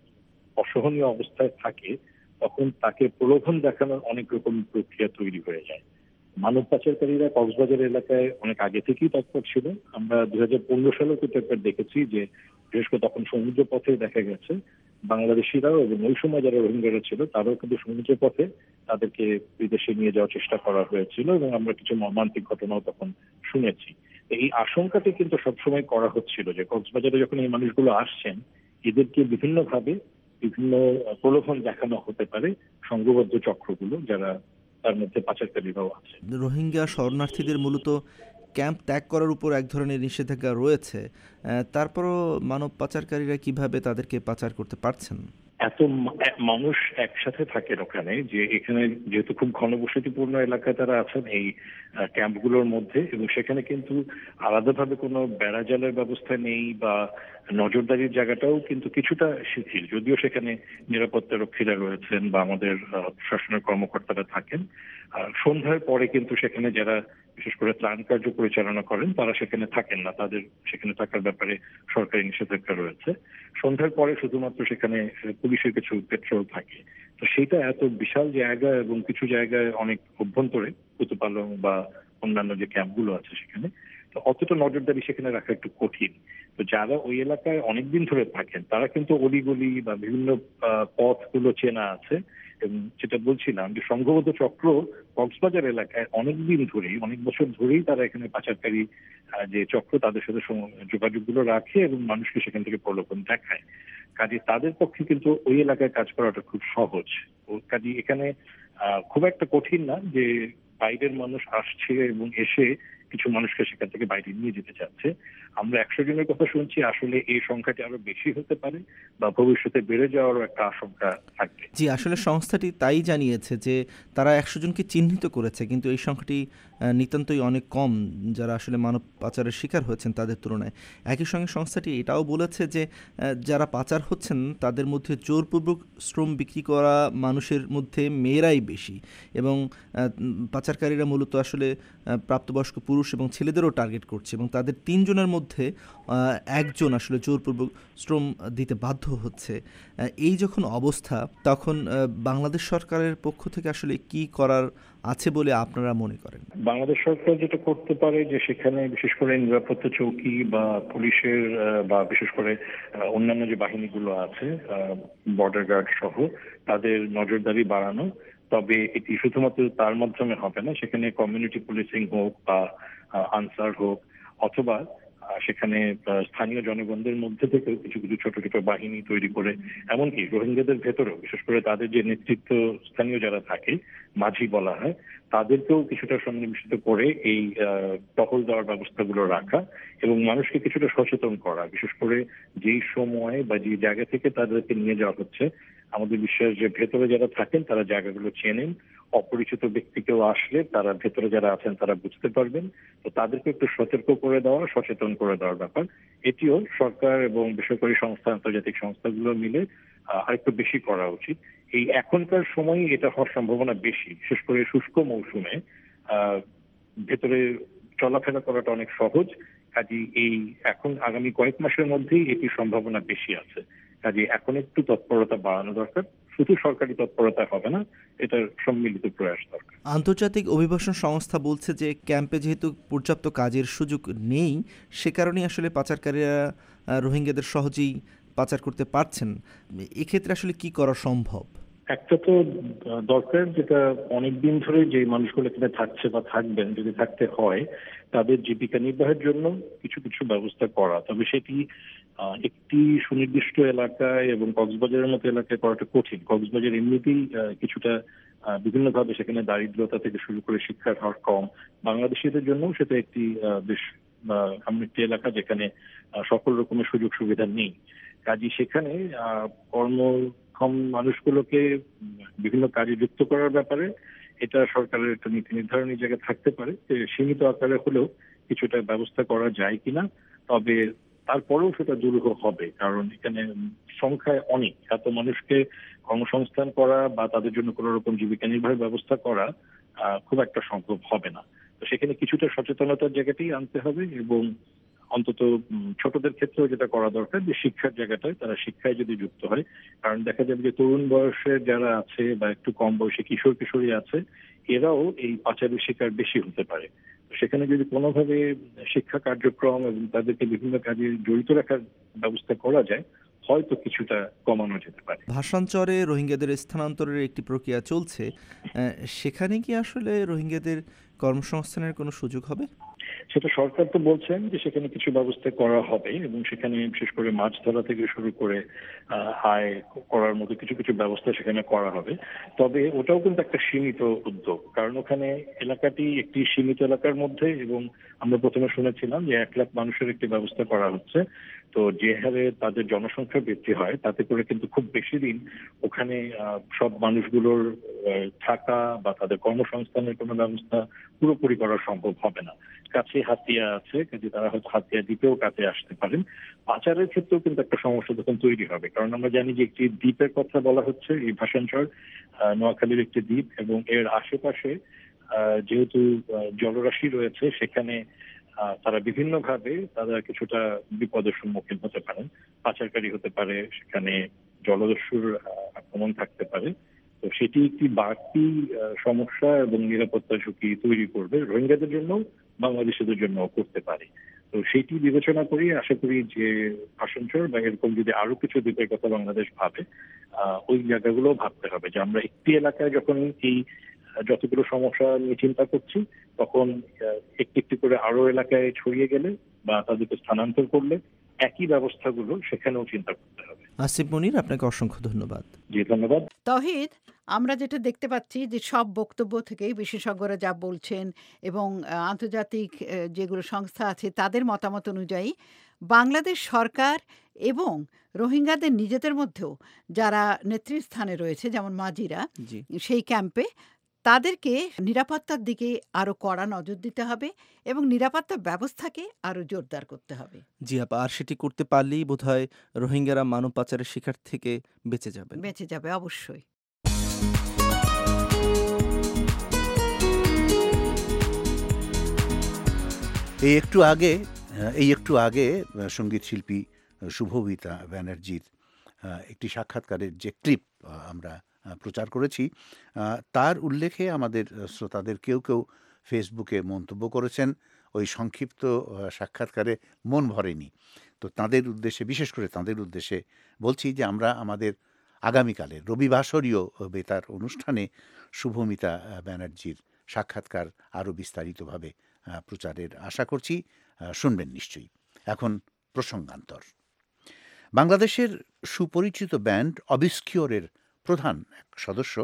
অসহনীয় অবস্থায় থাকে তখন তাকে প্রলোভন দেখানোর অনেক রকম প্রক্রিয়া তৈরি হয়ে যায়। মানব পাচারকারীরা কক্সবাজার এলাকায় অনেক আগে থেকেই তৎপর ছিল। আমরা 2015 সালেও কিন্তু একবার দেখেছি যে বিশেষ করে তখন সমুদ্র পথে দেখা গেছে বাংলাদেশিরাও এবং ওই সময় যারা রোহিঙ্গারা ছিল তারাও কিন্তু সমুদ্র পথে তাদেরকে বিদেশে নিয়ে যাওয়ার চেষ্টা করা হয়েছিল এবং আমরা কিছু মর্মান্তিক ঘটনাও তখন শুনেছি। এই আশঙ্কাটি কিন্তু সবসময় করা হচ্ছিল যে কক্সবাজারে যখন এই মানুষগুলো আসছেন, এদেরকে বিভিন্নভাবে বিভিন্ন প্রলোভন দেখানো হতে পারে সংঘবদ্ধ চক্রগুলো, যারা তার মধ্যে পাচারকারীরাও আছে। রোহিঙ্গা শরণার্থীদের মূলত ক্যাম্প ত্যাগ করার উপর এক ধরনের নিষেধাজ্ঞা রয়েছে, তারপরও মানব পাচারকারীরা কিভাবে তাদেরকে পাচার করতে পারছেন? এত মানুষ একসাথে থাকেন ওখানে, যে এখানে যেহেতু খুব ঘনবসতিপূর্ণ এলাকায় তারা আছেন এই ক্যাম্পগুলোর মধ্যে, এবং সেখানে কিন্তু আলাদাভাবে কোনো বেড়াজালের ব্যবস্থা নেই বা নজরদারির জায়গাটাও কিন্তু কিছুটা শিথিল, যদিও সেখানে নিরাপত্তা রক্ষীরা রয়েছেন বা আমাদের প্রশাসনের কর্মকর্তারা থাকেন। সন্ধ্যার পরে কিন্তু সেখানে যারা বিশেষ করে ত্রাণ কার্য পরিচালনা করেন তারা সেখানে থাকেন না, তাদের সেখানে থাকার ব্যাপারে সরকারি নিষেধাজ্ঞা রয়েছে। সন্ধ্যার পরে শুধুমাত্র সেখানে পুলিশের কিছু পেট্রোল থাকে। তো সেটা এত বিশাল জায়গা এবং কিছু জায়গায় অনেক অভ্যন্তরে কুতুপালং বা অন্যান্য যে ক্যাম্পগুলো আছে সেখানে, তো অতটা নজরদারি সেখানে রাখা একটু কঠিন। তো যারা ওই এলাকায় অনেকদিন ধরে থাকেন তারা কিন্তু অলিগলি বা বিভিন্ন পথগুলো চেনা আছে, এবং যেটা বলছিলাম যে সংঘবদ্ধ চক্র কক্সবাজার এলাকায় অনেকদিন ধরেই, অনেক বছর ধরেই তারা এখানে পাচারকারী যে চক্র তাদের সাথে যোগাযোগগুলো রাখে এবং মানুষকে সেখান থেকে প্রলোভন দেখায়। কাজে তাদের পক্ষে কিন্তু ওই এলাকায় কাজ করাটা খুব সহজ। কাজে এখানে খুব একটা কঠিন না যে বাইরের মানুষ আসছে এবং এসে কিছু মানুষকে সেখান থেকে বাইরে নিয়ে যেতে চাচ্ছে। আমরা 100 জনের কথা শুনছি, আসলে এই সংখ্যাটি আরো বেশি হতে পারে বা ভবিষ্যতে বেড়ে যাওয়ারও একটা আশঙ্কা থাকবে। জি, আসলে সংস্থাটি তাই জানিয়েছে যে তারা 100 জনকে চিহ্নিত করেছে, কিন্তু এই সংখ্যাটি নিতান্তই অনেক কম যারা আসলে মানব পাচারের শিকার হয়েছেন তাদের তুলনায়। একই সঙ্গে সংস্থাটি এটাও বলেছে যে যারা পাচার হচ্ছেন তাদের মধ্যে জোরপূর্বক শ্রম বিক্রি করা মানুষের মধ্যে মেয়েরাই বেশি, এবং পাচারকারীরা মূলত আসলে প্রাপ্তবয়স্ক পুরুষ এবং ছেলেদেরও টার্গেট করছে, এবং তাদের 3 জনের মধ্যে একজন আসলে জোরপূর্বক শ্রম দিতে বাধ্য হচ্ছে। এই যখন অবস্থা, তখন বাংলাদেশ সরকারের পক্ষ থেকে আসলে কি করার আছে বলে আপনারা মনে করেন? বাংলাদেশ সরকার যেটা করতে পারে যে সেখানে বিশেষ করে নিরাপত্তা চৌকি বা পুলিশের বা বিশেষ করে অন্যান্য যে বাহিনীগুলো আছে বর্ডার গার্ড সহ তাদের নজরদারি বাড়ানো। তবে এটি শুধুমাত্র তার মাধ্যমে হবে না, সেখানে কমিউনিটি পুলিশিং হোক বা আনসার হোক, অথবা সেখানে স্থানীয় জনগণদের মধ্যে থেকে কিছু কিছু ছোট ছোট বাহিনী তৈরি করে, এমনকি রোহিঙ্গাদের ভেতরেও বিশেষ করে তাদের যে নেতৃত্ব স্থানীয় যারা থাকে, মাঝি বলা হয়, তাদেরকেও কিছুটা সন্নিবেশিত করে এই টহল দেওয়ার ব্যবস্থাগুলো রাখা এবং মানুষকে কিছুটা সচেতন করা। বিশেষ করে যেই সময় বা যে জায়গা থেকে তাদেরকে নিয়ে যাওয়া হচ্ছে, আমাদের বিশ্বাস যে ভেতরে যারা থাকেন তারা জায়গাগুলো চেনেন, অপরিচিত ব্যক্তি কেউ আসলে তারা ভেতরে যারা আছেন তারা বুঝতে পারবেন। তো তাদেরকে একটু সতর্ক করে দেওয়া, সচেতন করে দেওয়ার ব্যাপার, এটিও সরকার এবং বেসরকারি সংস্থা, আন্তর্জাতিক সংস্থাগুলো মিলে আরেকটু বেশি করা উচিত। এই এখনকার সময় এটা হওয়ার সম্ভাবনা বেশি, বিশেষ করে শুষ্ক মৌসুমে ভেতরে চলাফেরা করাটা অনেক সহজ। কাজে এই এখন আগামী কয়েক মাসের মধ্যেই এটির সম্ভাবনা বেশি আছে। কাজে এখন একটু তৎপরতা বাড়ানো দরকার। শুধু সরকারি তৎপরতা হবে না, এটার সম্মিলিত প্রয়াস দরকার। আন্তর্জাতিক অভিবাসন সংস্থা বলছে যে ক্যাম্পে যেহেতু পর্যাপ্ত কাজের সুযোগ নেই, সে কারণেই আসলে পাচারকারীরা রোহিঙ্গাদের সহজেই পাচার করতে পারছেন। এক্ষেত্রে আসলে কি করা সম্ভব? একটা তো দরকার, যেটা অনেকদিন ধরে যে মানুষগুলো এখানে থাকছে বা থাকবেন, যদি থাকতে হয় তাদের জীবিকা নির্বাহের জন্য কিছু কিছু ব্যবস্থা করা। তবে সেটি একটি সুনির্দিষ্ট এলাকায় এবং কক্সবাজারের মতো এলাকায় করাটা কঠিন। কক্সবাজার এমনিতেই কিছুটা বিভিন্নভাবে সেখানে দারিদ্রতা থেকে শুরু করে শিক্ষার হার কম। বাংলাদেশিদের জন্য সেটা একটি বেশ এমন একটি এলাকা যেখানে সকল রকমের সুযোগ সুবিধা নেই। কাজে সেখানে কর্মক্ষম মানুষগুলোকে বিভিন্ন কাজে যুক্ত করার ব্যাপারে এটা সরকারের একটা নীতি নির্ধারণী জায়গা থাকতে পারে, সীমিত আকারে হলেও কিছুটা ব্যবস্থা করা যায় কিনা। তবে তারপরেও সেটা দুরূহ হবে, কারণ এখানে সংখ্যায় অনেক, এত মানুষকে কর্মসংস্থান করা বা তাদের জন্য কোনো রকম জীবিকা নির্বাহের ব্যবস্থা করা খুব একটা সম্ভব হবে না। তো সেখানে কিছুটা সচেতনতার জায়গাটি আনতে হবে, এবং অন্তত ছোটদের ক্ষেত্রেও যেটা করা দরকার যে শিক্ষার জায়গাটায় তারা শিক্ষায় যদি যুক্ত হয়। কারণ দেখা যাবে যে তরুণ বয়সের যারা আছে বা একটু কম বয়সী কিশোর কিশোরী আছে, এরাও এই পাচারের শিকার বেশি হতে পারে। সেখানে যদি কোনোভাবে শিক্ষা কার্যক্রম এবং তাদেরকে বিভিন্ন কাজে জড়িত রাখার ব্যবস্থা করা যায়, হয়তো কিছুটা কমানো যেতে পারে। ভাষাঞ্চরে রোহিঙ্গাদের স্থানান্তরের একটি প্রক্রিয়া চলছে, সেখানে কি আসলে রোহিঙ্গাদের কর্মসংস্থানের কোনো সুযোগ হবে? সেটা সরকার তো বলছেন যে সেখানে কিছু ব্যবস্থা করা হবে, এবং সেখানে বিশেষ করে মাছ ধরা থেকে শুরু করে আয় করার মতো কিছু কিছু ব্যবস্থা সেখানে করা হবে। তবে ওটাও কিন্তু একটা সীমিত উদ্যোগ, কারণ ওখানে এলাকাটি একটি সীমিত এলাকার মধ্যে, এবং আমরা প্রথমে শুনেছিলাম যে 1 লাখ মানুষের একটি ব্যবস্থা করা হচ্ছে। তো যে হারে তাদের জনসংখ্যা বৃদ্ধি হয়, তাতে করে কিন্তু খুব বেশি দিন ওখানে সব মানুষগুলোর থাকা বা তাদের কর্মসংস্থানের কোনো ব্যবস্থা পুরোপুরি করা সম্ভব হবে না। কাছে হাতিয়া আছে, কাজে তারা হয়তো হাতিয়া দ্বীপেও কাছে আসতে পারেন। পাচারের ক্ষেত্রেও কিন্তু একটা সমস্যা তখন তৈরি হবে, কারণ আমরা জানি যে একটি দ্বীপের কথা বলা হচ্ছে, এই ভাষাঞ্চল নোয়াখালীর একটি দ্বীপ, এবং এর আশেপাশে যেহেতু জলরাশি রয়েছে, সেখানে তারা বিভিন্নভাবে তারা কিছুটা বিপদের সম্মুখীন হতে পারেন। পাচারকারী হতে পারে, সেখানে জলদস্যুর আক্রমণ থাকতে পারে। তো সেটি একটি বাড়তি সমস্যা এবং নিরাপত্তা ঝুঁকি তৈরি করবে, রোহিঙ্গাদের জন্য, বাংলাদেশিদের জন্য করতে পারে। তো সেটি বিবেচনা করি আশা করি যে ভাষাঞ্চল বা এরকম যদি আরো কিছু দ্বীপের কথা বাংলাদেশ ভাবে, ওই জায়গাগুলো ভাবতে হবে যে আমরা একটি এলাকায় যখন এই যতগুলো সমস্যা নিয়ে চিন্তা করছি, তখন একটি একটি করে আরো এলাকায় ছড়িয়ে গেলে বা তাদেরকে স্থানান্তর করলে একই ব্যবস্থাগুলো সেখানেও চিন্তা করতে হবে। আসিফ মনির, আপনাকে অসংখ্য ধন্যবাদ। জি, ধন্যবাদ। তৌহিদ, আমরা যেটা দেখতে পাচ্ছি যে সব বক্তব্য থেকেই বিশেষজ্ঞরা যা বলছেন এবং আন্তর্জাতিক যেগুলো সংস্থা আছে তাদের মতামত অনুযায়ী বাংলাদেশ সরকার এবং রোহিঙ্গাদের নিজেদের মধ্যেও যারা নেতৃস্থানে রয়েছে যেমন মাজিরা জি সেই ক্যাম্পে তাদেরকে নিরাপত্তার দিকে আরও কড়া নজর দিতে হবে এবং নিরাপত্তা ব্যবস্থাকে আরও জোরদার করতে হবে। জি আপা, আর সেটি করতে পারলেই বোধহয় রোহিঙ্গারা মানব পাচারের শিকার থেকে বেঁচে যাবেন। বেঁচে যাবে অবশ্যই। এই একটু আগে সঙ্গীত শিল্পী শুভবিতা ব্যানার্জির একটি সাক্ষাৎকারের যে ক্লিপ আমরা প্রচার করেছি, তার উল্লেখে আমাদের শ্রোতাদের কেউ কেউ ফেসবুকে মন্তব্য করেছেন ওই সংক্ষিপ্ত সাক্ষাৎকারে মন ভরেনি। তো তাদের উদ্দেশ্যে, বিশেষ করে তাদের উদ্দেশ্যে বলছি যে আমরা আমাদের আগামীকালের রবিবাসরীয় বেতার অনুষ্ঠানে শুভমিতা ব্যানার্জির সাক্ষাৎকার আরও বিস্তারিতভাবে প্রচারের আশা করছি, শুনবেন নিশ্চয়ই। এখন প্রসঙ্গান্তর। বাংলাদেশের সুপরিচিত ব্যান্ড অবিস্কিওরের প্রধান এক সদস্য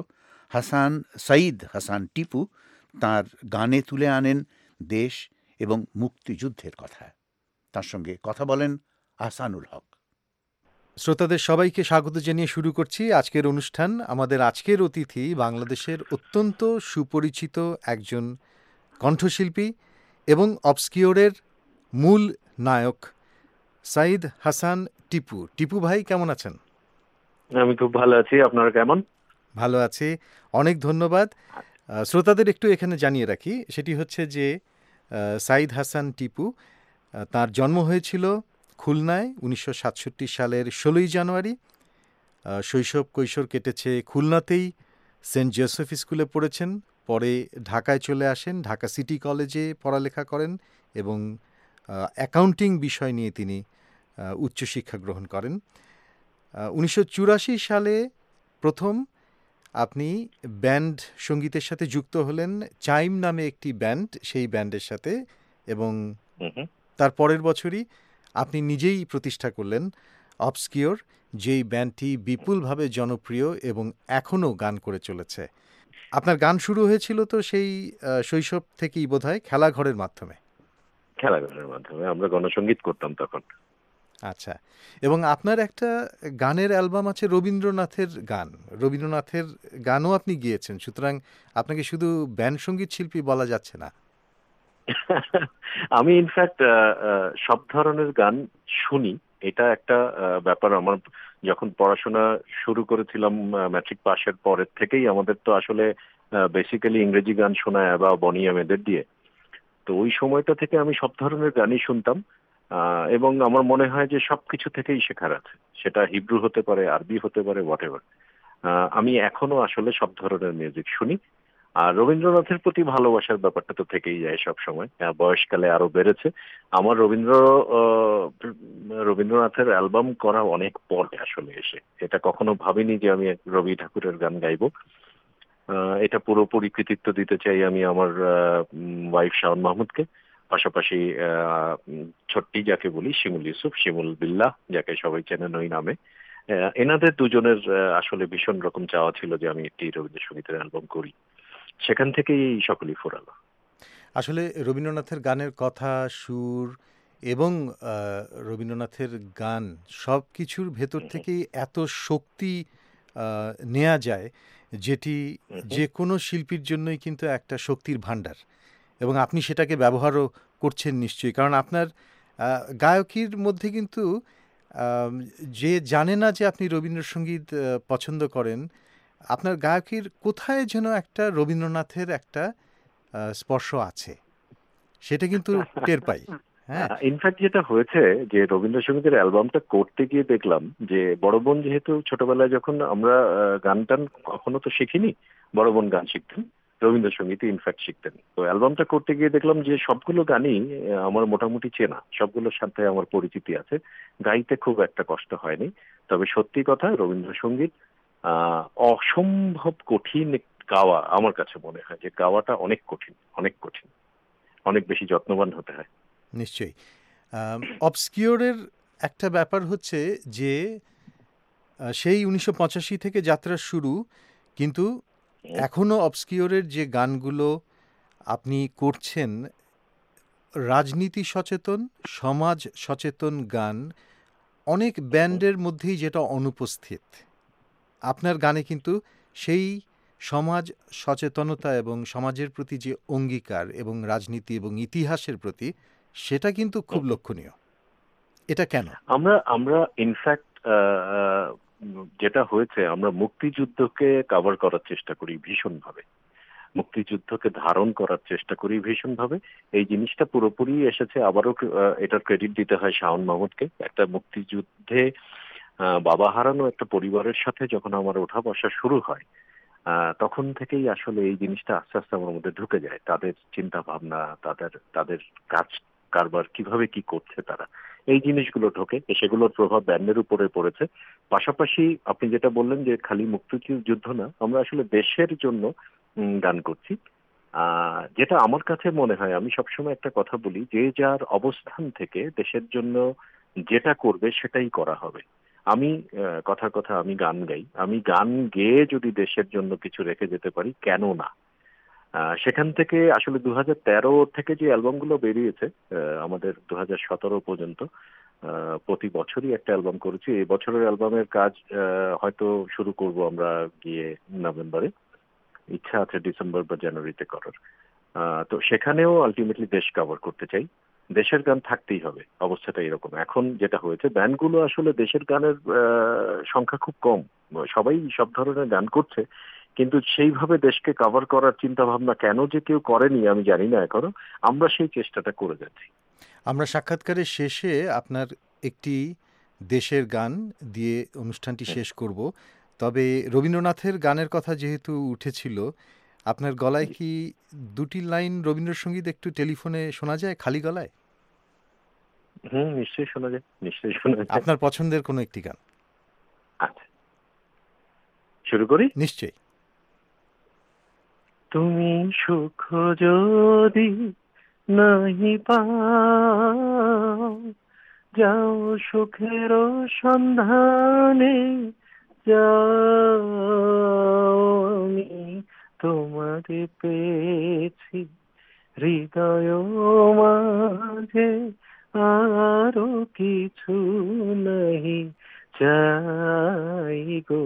সঈদ হাসান টিপু তার গানে তুলে আনেন দেশ এবং মুক্তিযুদ্ধের কথা। তার সঙ্গে কথা বলেন আহসানুল হক। শ্রোতাদের সবাইকে স্বাগত জানিয়ে শুরু করছি আজকের অনুষ্ঠান। আমাদের আজকের অতিথি বাংলাদেশের অত্যন্ত সুপরিচিত একজন কণ্ঠশিল্পী এবং অবস্কিওরের মূল নায়ক সঈদ হাসান টিপু। টিপু ভাই কেমন আছেন? আমি খুব ভালো আছি, আপনারা কেমন? ভালো আছি, অনেক ধন্যবাদ। শ্রোতাদের একটু এখানে জানিয়ে রাখি, সেটি হচ্ছে যে সঈদ হাসান টিপু তার জন্ম হয়েছিল খুলনায় 1967 সালের 16ই জানুয়ারি। শৈশব কৈশোর কেটেছে খুলনাতেই, সেন্ট জোসেফ স্কুলে পড়েছেন, পরে ঢাকায় চলে আসেন, ঢাকা সিটি কলেজে পড়ালেখা করেন এবং অ্যাকাউন্টিং বিষয় নিয়ে তিনি উচ্চশিক্ষা গ্রহণ করেন। 1984 সালে প্রথম আপনি ব্যান্ড সঙ্গীতের সাথে যুক্ত হলেন, চাইম নামে একটি ব্যান্ড, সেই ব্যান্ডের সাথে, এবং তার পরের বছরই আপনি নিজেই প্রতিষ্ঠা করলেন অবস্কিওর, যেই ব্যান্ডটি বিপুলভাবে জনপ্রিয় এবং এখনও গান করে চলেছে। আপনার গান শুরু হয়েছিল তো সেই শৈশব থেকেই বোধহয় খেলাঘরের মাধ্যমে। খেলাঘরের মাধ্যমে আমরা গণসঙ্গীত করতাম তখন। আচ্ছা, এবং আপনার একটা গানের অ্যালবাম আছে রবীন্দ্রনাথের গান, রবীন্দ্রনাথের গানও আপনি গিয়েছেন, সুতরাং আপনাকে শুধু ব্যান্ড সঙ্গীত শিল্পী বলা যাচ্ছে না। আমি ইনফ্যাক্ট সব ধরনের গান শুনি, এটা একটা ব্যাপার। আমার যখন পড়াশোনা শুরু করেছিলাম ম্যাট্রিক পাশের পরের থেকেই আমাদের তো আসলে বেসিক্যালি ইংরেজি গান শোনা বা বনি এমেদের দিয়ে, তো ওই সময়টা থেকে আমি সব ধরনের গানই শুনতাম এবং আমার মনে হয় যে সবকিছু থেকেই শেখার আছে, সেটা হিব্রু হতে পারে, আরবি হতে পারে, হোয়াটএভার। আমি এখনো আসলে সব ধরনের মিউজিক শুনি। আর রবীন্দ্রনাথের প্রতি ভালোবাসার ব্যাপারটা তো থেকেই যায় সব সময়, বয়সকালে আরো বেড়েছে। আমার রবীন্দ্রনাথের অ্যালবাম করা অনেক পরে আসলে এসে, এটা কখনো ভাবিনি যে আমি রবি ঠাকুরের গান গাইবো। এটা পুরোপুরি কৃতিত্ব দিতে চাই আমি আমার ওয়াইফ শাওন মাহমুদকে, পাশাপাশি ছোট্টি যাকে বলি শিমুল ইউসুফ, শিমুল বিল্লাহ যাকে সবাই চেনেন ওই নামে, এনাদের দুজনের আসলে ভীষণ রকম চাওয়া ছিল যে আমি একটি রবীন্দ্রসঙ্গীতের অ্যালবাম করি, সেখান থেকেই সকলেই ফোরালো। আসলে রবীন্দ্রনাথের গানের কথা, সুর এবং রবীন্দ্রনাথের গান সব কিছুর ভেতর থেকেই এত শক্তি নেওয়া যায়, যেটি যে কোনো শিল্পীর জন্যই কিন্তু একটা শক্তির ভাণ্ডার, এবং আপনি সেটাকে ব্যবহারও করছেন নিশ্চয়ই। কারণ আপনার গায়কির মধ্যে কিন্তু যে জানে না যে আপনি রবীন্দ্রসঙ্গীত পছন্দ করেন, আপনার গায়কির কোথায় যেন একটা রবীন্দ্রনাথের একটা স্পর্শ আছে, সেটা কিন্তু টের পাই। হ্যাঁ, ইনফ্যাক্ট যেটা হয়েছে যে রবীন্দ্রসঙ্গীতের অ্যালবামটা করতে গিয়ে দেখলাম যে বড় বোন, যেহেতু ছোটবেলায় যখন আমরা গান টান কখনো তো শিখিনি, বড় বোন গান শিখতেন, রবীন্দ্রসঙ্গীতে ইনফ্যাক্ট শিখতেন। তো অ্যালবামটা করতে গিয়ে দেখলাম যে সবগুলো গানই আমার মোটামুটি চেনা, সবগুলোর সাথে আমার পরিচিতি আছে, গাইতে খুব একটা কষ্ট হয়নি। তবে সত্যি কথা, রবীন্দ্রসঙ্গীত অসম্ভব কঠিন গাওয়া। আমার কাছে মনে হয় যে গাওয়াটা অনেক কঠিন, অনেক কঠিন, অনেক বেশি যত্নবান হতে হয়। নিশ্চয়ই। অবস্কিওরের একটা ব্যাপার হচ্ছে যে সেই 1985 থেকে যাত্রা শুরু, কিন্তু এখনো অবস্কিওরের যে গানগুলো আপনি করছেন, রাজনীতি সচেতন, সমাজ সচেতন গান অনেক ব্যান্ডের মধ্যেই যেটা অনুপস্থিত, আপনার গানে কিন্তু সেই সমাজ সচেতনতা এবং সমাজের প্রতি যে অঙ্গীকার এবং রাজনীতি এবং ইতিহাসের প্রতি, সেটা কিন্তু খুব লক্ষণীয়। এটা কেন? আমরা ইনফ্যাক্ট যেটা হয়েছে, আমরা মুক্তিযুদ্ধকে কভার করার চেষ্টা করি ভীষণভাবে, মুক্তিযুদ্ধকে ধারণ করার চেষ্টা করি ভীষণভাবে। এই জিনিসটা পুরোপুরি এসেছে, আবারও এটার ক্রেডিট দিতে হয় শাওন মাহমুদকে। একটা মুক্তিযুদ্ধে বাবা হারানো একটা পরিবারের সাথে যখন আমার ওঠা বসা শুরু হয়, তখন থেকেই আসলে এই জিনিসটা আস্তে আস্তে আমার মধ্যে ঢুকে যায়। তাদের চিন্তা ভাবনা, তাদের কাজ কারবার, কিভাবে কি করছে তারা, এই জিনিসগুলো ঢোকে, সেগুলোর প্রভাব ব্যান্ডের উপরে পড়েছে। পাশাপাশি আপনি যেটা বললেন যে খালি মুক্তিযুদ্ধ না, আমরা আসলে দেশের জন্য গান করছি। যেটা আমার কাছে মনে হয়, আমি সবসময় একটা কথা বলি, যে যার অবস্থান থেকে দেশের জন্য যেটা করবে সেটাই করা হবে। আমি কথার কথা আমি গান গাই, আমি গান গেয়ে যদি দেশের জন্য কিছু রেখে যেতে পারি, কেন না? সেখান থেকে আসলে 2013 থেকে যে অ্যালবামগুলো বেরিয়েছে, আমাদের 2017 পর্যন্ত প্রতি বছরই একটা অ্যালবাম করেছি। এই বছরের অ্যালবামের কাজ হয়তো শুরু করব আমরা গিয়ে নভেম্বরে, ইচ্ছা আছে ডিসেম্বর বা জানুয়ারিতে করার। তো সেখানেও আলটিমেটলি দেশ কভার করতে চাই। দেশের গান থাকতেই হবে, অবস্থাটা এরকম। এখন যেটা হয়েছে, ব্যান্ডগুলো আসলে দেশের গানের সংখ্যা খুব কম, সবাই সব ধরনের গান করছে, কিন্তু সেইভাবে দেশকে কভার করার চিন্তা ভাবনা কেন যে কেউ করেনি আমি জানি না এখনো। আমরা সেই চেষ্টাটা করে যাচ্ছি। আমরা সাক্ষাৎকারের শেষে আপনার একটি দেশের গান দিয়ে অনুষ্ঠানটি শেষ করব। তবে রবীন্দ্রনাথের গানের কথা যেহেতু উঠেছিল, আপনার গলায় কি দুটি লাইন রবীন্দ্রসঙ্গীত একটু টেলিফোনে শোনা যায় খালি গলায়? নিশ্চয়ই শোনা যায়, নিশ্চয়ই শোনা যায়। আপনার পছন্দের কোনো একটি গান? আচ্ছা, শুরু করি। নিশ্চয়ই। তুমি সুখ যদি নাহি পাও, যাও সুখের সন্ধানে, যাও আমি তোমারে পেয়েছি হৃদয় মাঝে, আরো কিছু নাহি চাই গো,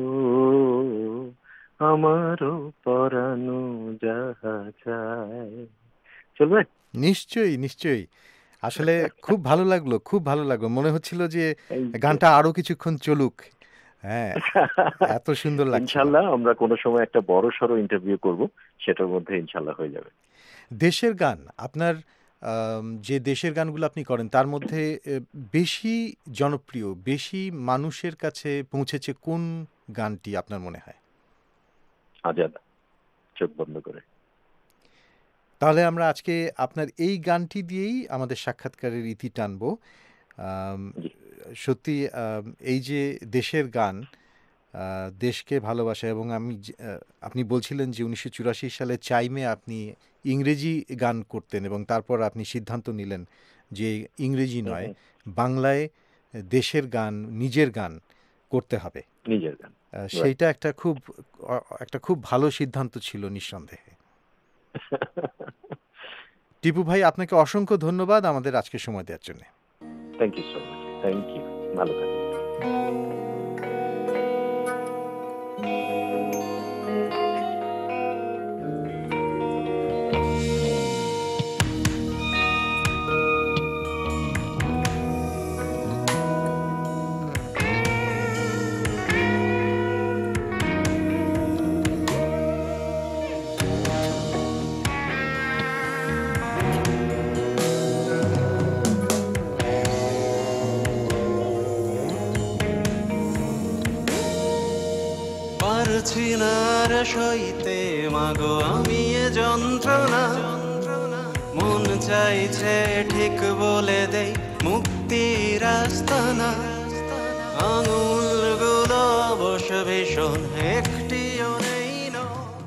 আমারও পরানো যাহা চায়। চলবে? নিশ্চয়ই, নিশ্চয়ই। আসলে খুব ভালো লাগলো, খুব ভালো লাগলো। মনে হচ্ছিল যে গানটা আরো কিছুক্ষণ চলুক। হ্যাঁ, এত সুন্দর লাগছে। ইনশাআল্লাহ আমরা কোনো সময় একটা বড় সড়ো ইন্টারভিউ করব, সেটার মধ্যে ইনশাআল্লাহ হয়ে যাবে। দেশের গান, আপনার যে দেশের গানগুলো আপনি করেন, তার মধ্যে বেশি জনপ্রিয়, বেশি মানুষের কাছে পৌঁছেছে কোন গানটি আপনার মনে হয়? আজাদ, চোখ বন্ধ করে। তাহলে আমরা আজকে আপনার এই গানটি দিয়েই আমাদের সাক্ষাৎকারের ইতি টানব। সত্যি এই যে দেশের গান, দেশকে ভালোবাসা, এবং আপনি বলছিলেন যে 1984 সালে চাইমে আপনি ইংরেজি গান করতেন এবং তারপর আপনি সিদ্ধান্ত নিলেন যে ইংরেজি নয়, বাংলায় দেশের গান, নিজের গান করতে হবে। নিজের গান, সেইটা একটা খুব ভালো সিদ্ধান্ত ছিল নিঃসন্দেহে। টিপু ভাই, আপনাকে অসংখ্য ধন্যবাদ আমাদের আজকে সময় দেওয়ার জন্য। Thank you so much. Thank you, ভালো থাকবেন। পারছি না আর সইতে মাগো আমি এ যন্ত্রণা, মন চাইছে ঠিক বলে দেই মুক্তির আস্তানা, আঙুলগুলো অবশ্য ভীষণ একটিও নেই নখ।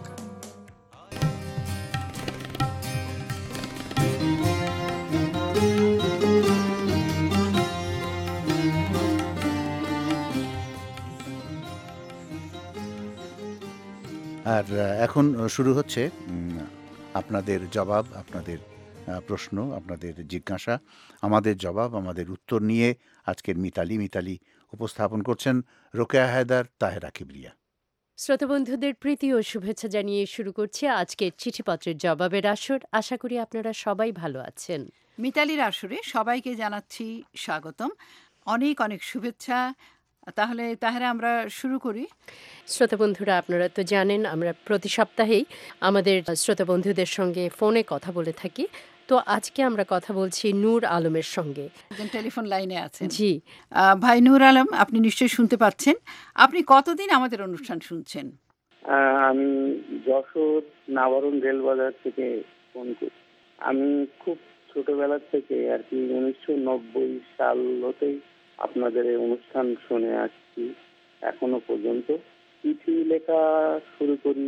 আর এখন শুরু হচ্ছে আপনাদের জবাব, আপনাদের প্রশ্ন, আপনাদের জিজ্ঞাসা, আমাদের জবাব, আমাদের উত্তর নিয়ে আজকের মিতালি উপস্থাপন করছেন রোকেয়া হায়দার, তাহেরা কিবরিয়া। শ্রোতাবন্ধুদের প্রীতি ও শুভেচ্ছা জানিয়ে শুরু করছি আজকের চিঠিপত্রের জবাবের আসর। আশা করি আপনারা সবাই ভালো আছেন। মিতালির আসরে সবাইকে জানাচ্ছি স্বাগতম, অনেক অনেক শুভেচ্ছা। তাহলে তাহেরা আমরা শুরু করি। শ্রোতাবন্ধুরা, আপনারা তো জানেন আমরা প্রতি সপ্তাহেই আমাদের শ্রোতাবন্ধুদের সঙ্গে ফোনে কথা বলে থাকি। তো আজকে আমরা কথা বলছি নূর আলমের সঙ্গে, টেলিফোন লাইনে আছেন। জি ভাই নূর আলম, আপনি নিশ্চয়ই শুনতে পাচ্ছেন। আপনি কতদিন আমাদের অনুষ্ঠান শুনছেন? আমি যশোর নাবারণ রেলবাজার থেকে ফোন করি। আমি খুব ছোটবেলা থেকে আর কি 1990 সাল হতেই আপনাদের এই অনুষ্ঠান শুনে আসছি এখনো পর্যন্ত। চিঠি লেখা শুরু করি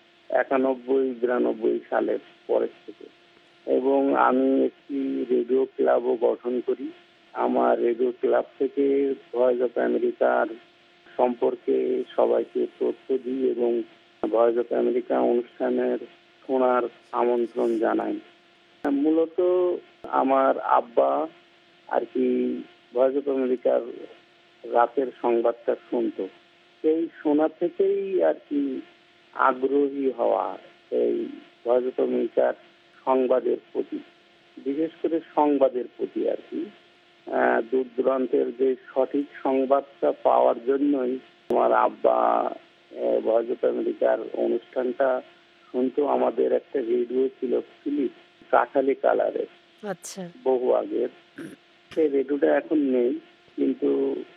91-92 সালের পরের থেকে, এবং আমি একটি রেডিও ক্লাবও গঠন করি। আমার রেডিও ক্লাব থেকে ভয়েস অফ আমেরিকার সম্পর্কে সবাইকে তথ্য দিই এবং ভয়েস অফ আমেরিকা অনুষ্ঠানের শোনার আমন্ত্রণ জানাই। মূলত আমার আব্বা আর কি ভয়েস অফ আমেরিকার রাতের সংবাদটা শুনতো। সেই শোনা থেকেই আর কি আগ্রহী হওয়া এই ভয়েস অফ আমেরিকার সংবাদের প্রতি, বিশেষ করে সংবাদের প্রতি আর কি। দূর দূরান্তের যে সঠিক সংবাদটা পাওয়ার জন্যই আমার আব্বা ভয়েস অফ আমেরিকার অনুষ্ঠানটা শুনতো। আমাদের একটা রেডিও ছিল ফিলিপ, কাঠালি কালারের, আচ্ছা, বহু আগের। সেই রেডিওটা এখন নেই, কিন্তু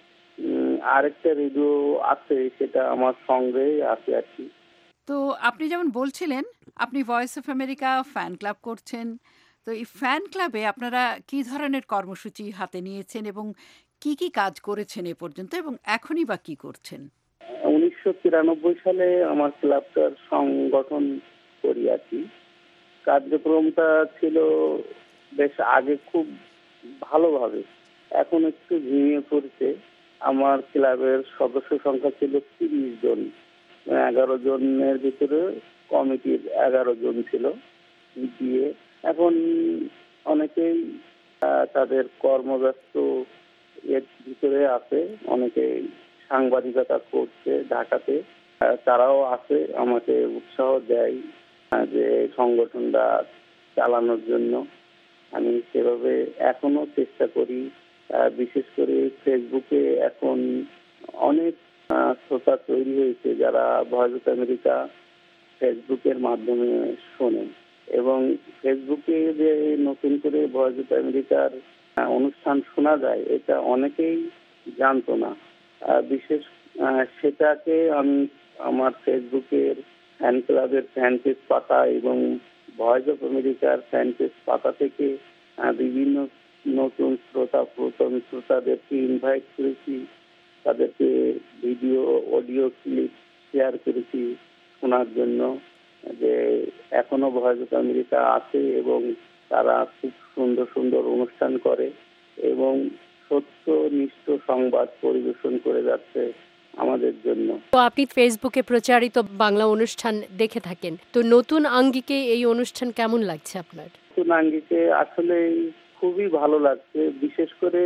আরেকটা রেডিও আছে, সেটা আমার সঙ্গে আছে আর কি। তো আপনি যেমন বলছিলেন আপনি Voice of America fan club করছেন, তো এই ফ্যান ক্লাবে আপনারা কি ধরনের কর্মসূচি হাতে নিয়েছেন এবং কি কি কাজ করেছেন এ পর্যন্ত, এবং এখনই বা কি করছেন? 1993 সালে আমার ক্লাবটার সংগঠন করি আর কি। কার্যক্রমটা ছিল বেশ আগে খুব ভালোভাবে, এখন একটু ঝিমিয়ে পড়ছে। আমার ক্লাবের সদস্য সংখ্যা ছিল 30 জন। 11 জনের ভিতরে কমিটির 11 জন ছিল দিয়ে। এখন অনেকেই তাদের কর্মব্যস্ত এর ভিতরে আছে, অনেকেই সাংবাদিকতা করছে ঢাকাতে। তারাও আছে, আমাকে উৎসাহ দেয় যে সংগঠনটা চালানোর জন্য। আমি সেভাবে এখনো চেষ্টা করি। বিশেষ করে ফেসবুকে এখন অনেক শ্রোতা তৈরি হয়েছে যারা ভয়েস অফ আমেরিকা ফেসবুকের মাধ্যমে শোনেন, এবং ফেসবুকে যে নতুন করে ভয়েস অফ আমেরিকার অনুষ্ঠান শোনা যায় এটা অনেকেই জানতো না। বিশেষ সেটাকে আমি আমার ফেসবুকের ফ্যান ক্লাবের ফ্যান পেজ পাতা এবং ভয়েস অফ আমেরিকার ফ্যান পেজ পাতা থেকে বিভিন্ন নতুন প্রথম শ্রোতাদেরকে ইনভাইট করেছি, তাদেরকে ভিডিও অডিও ক্লিপ শেয়ার করেছি শোনার জন্য যে এখনো ভয়েস অফ আমেরিকা আছে এবং তারা খুব সুন্দর সুন্দর অনুষ্ঠান করে এবং সত্যনিষ্ঠ সংবাদ পরিবেশন করে যাচ্ছে আমাদের জন্য। তো আপনি ফেসবুকে প্রচারিত বাংলা অনুষ্ঠান দেখে থাকেন, তো নতুন আঙ্গিকে এই অনুষ্ঠান কেমন লাগছে আপনার? নতুন আঙ্গিকে আসলে খুবই ভালো লাগছে। বিশেষ করে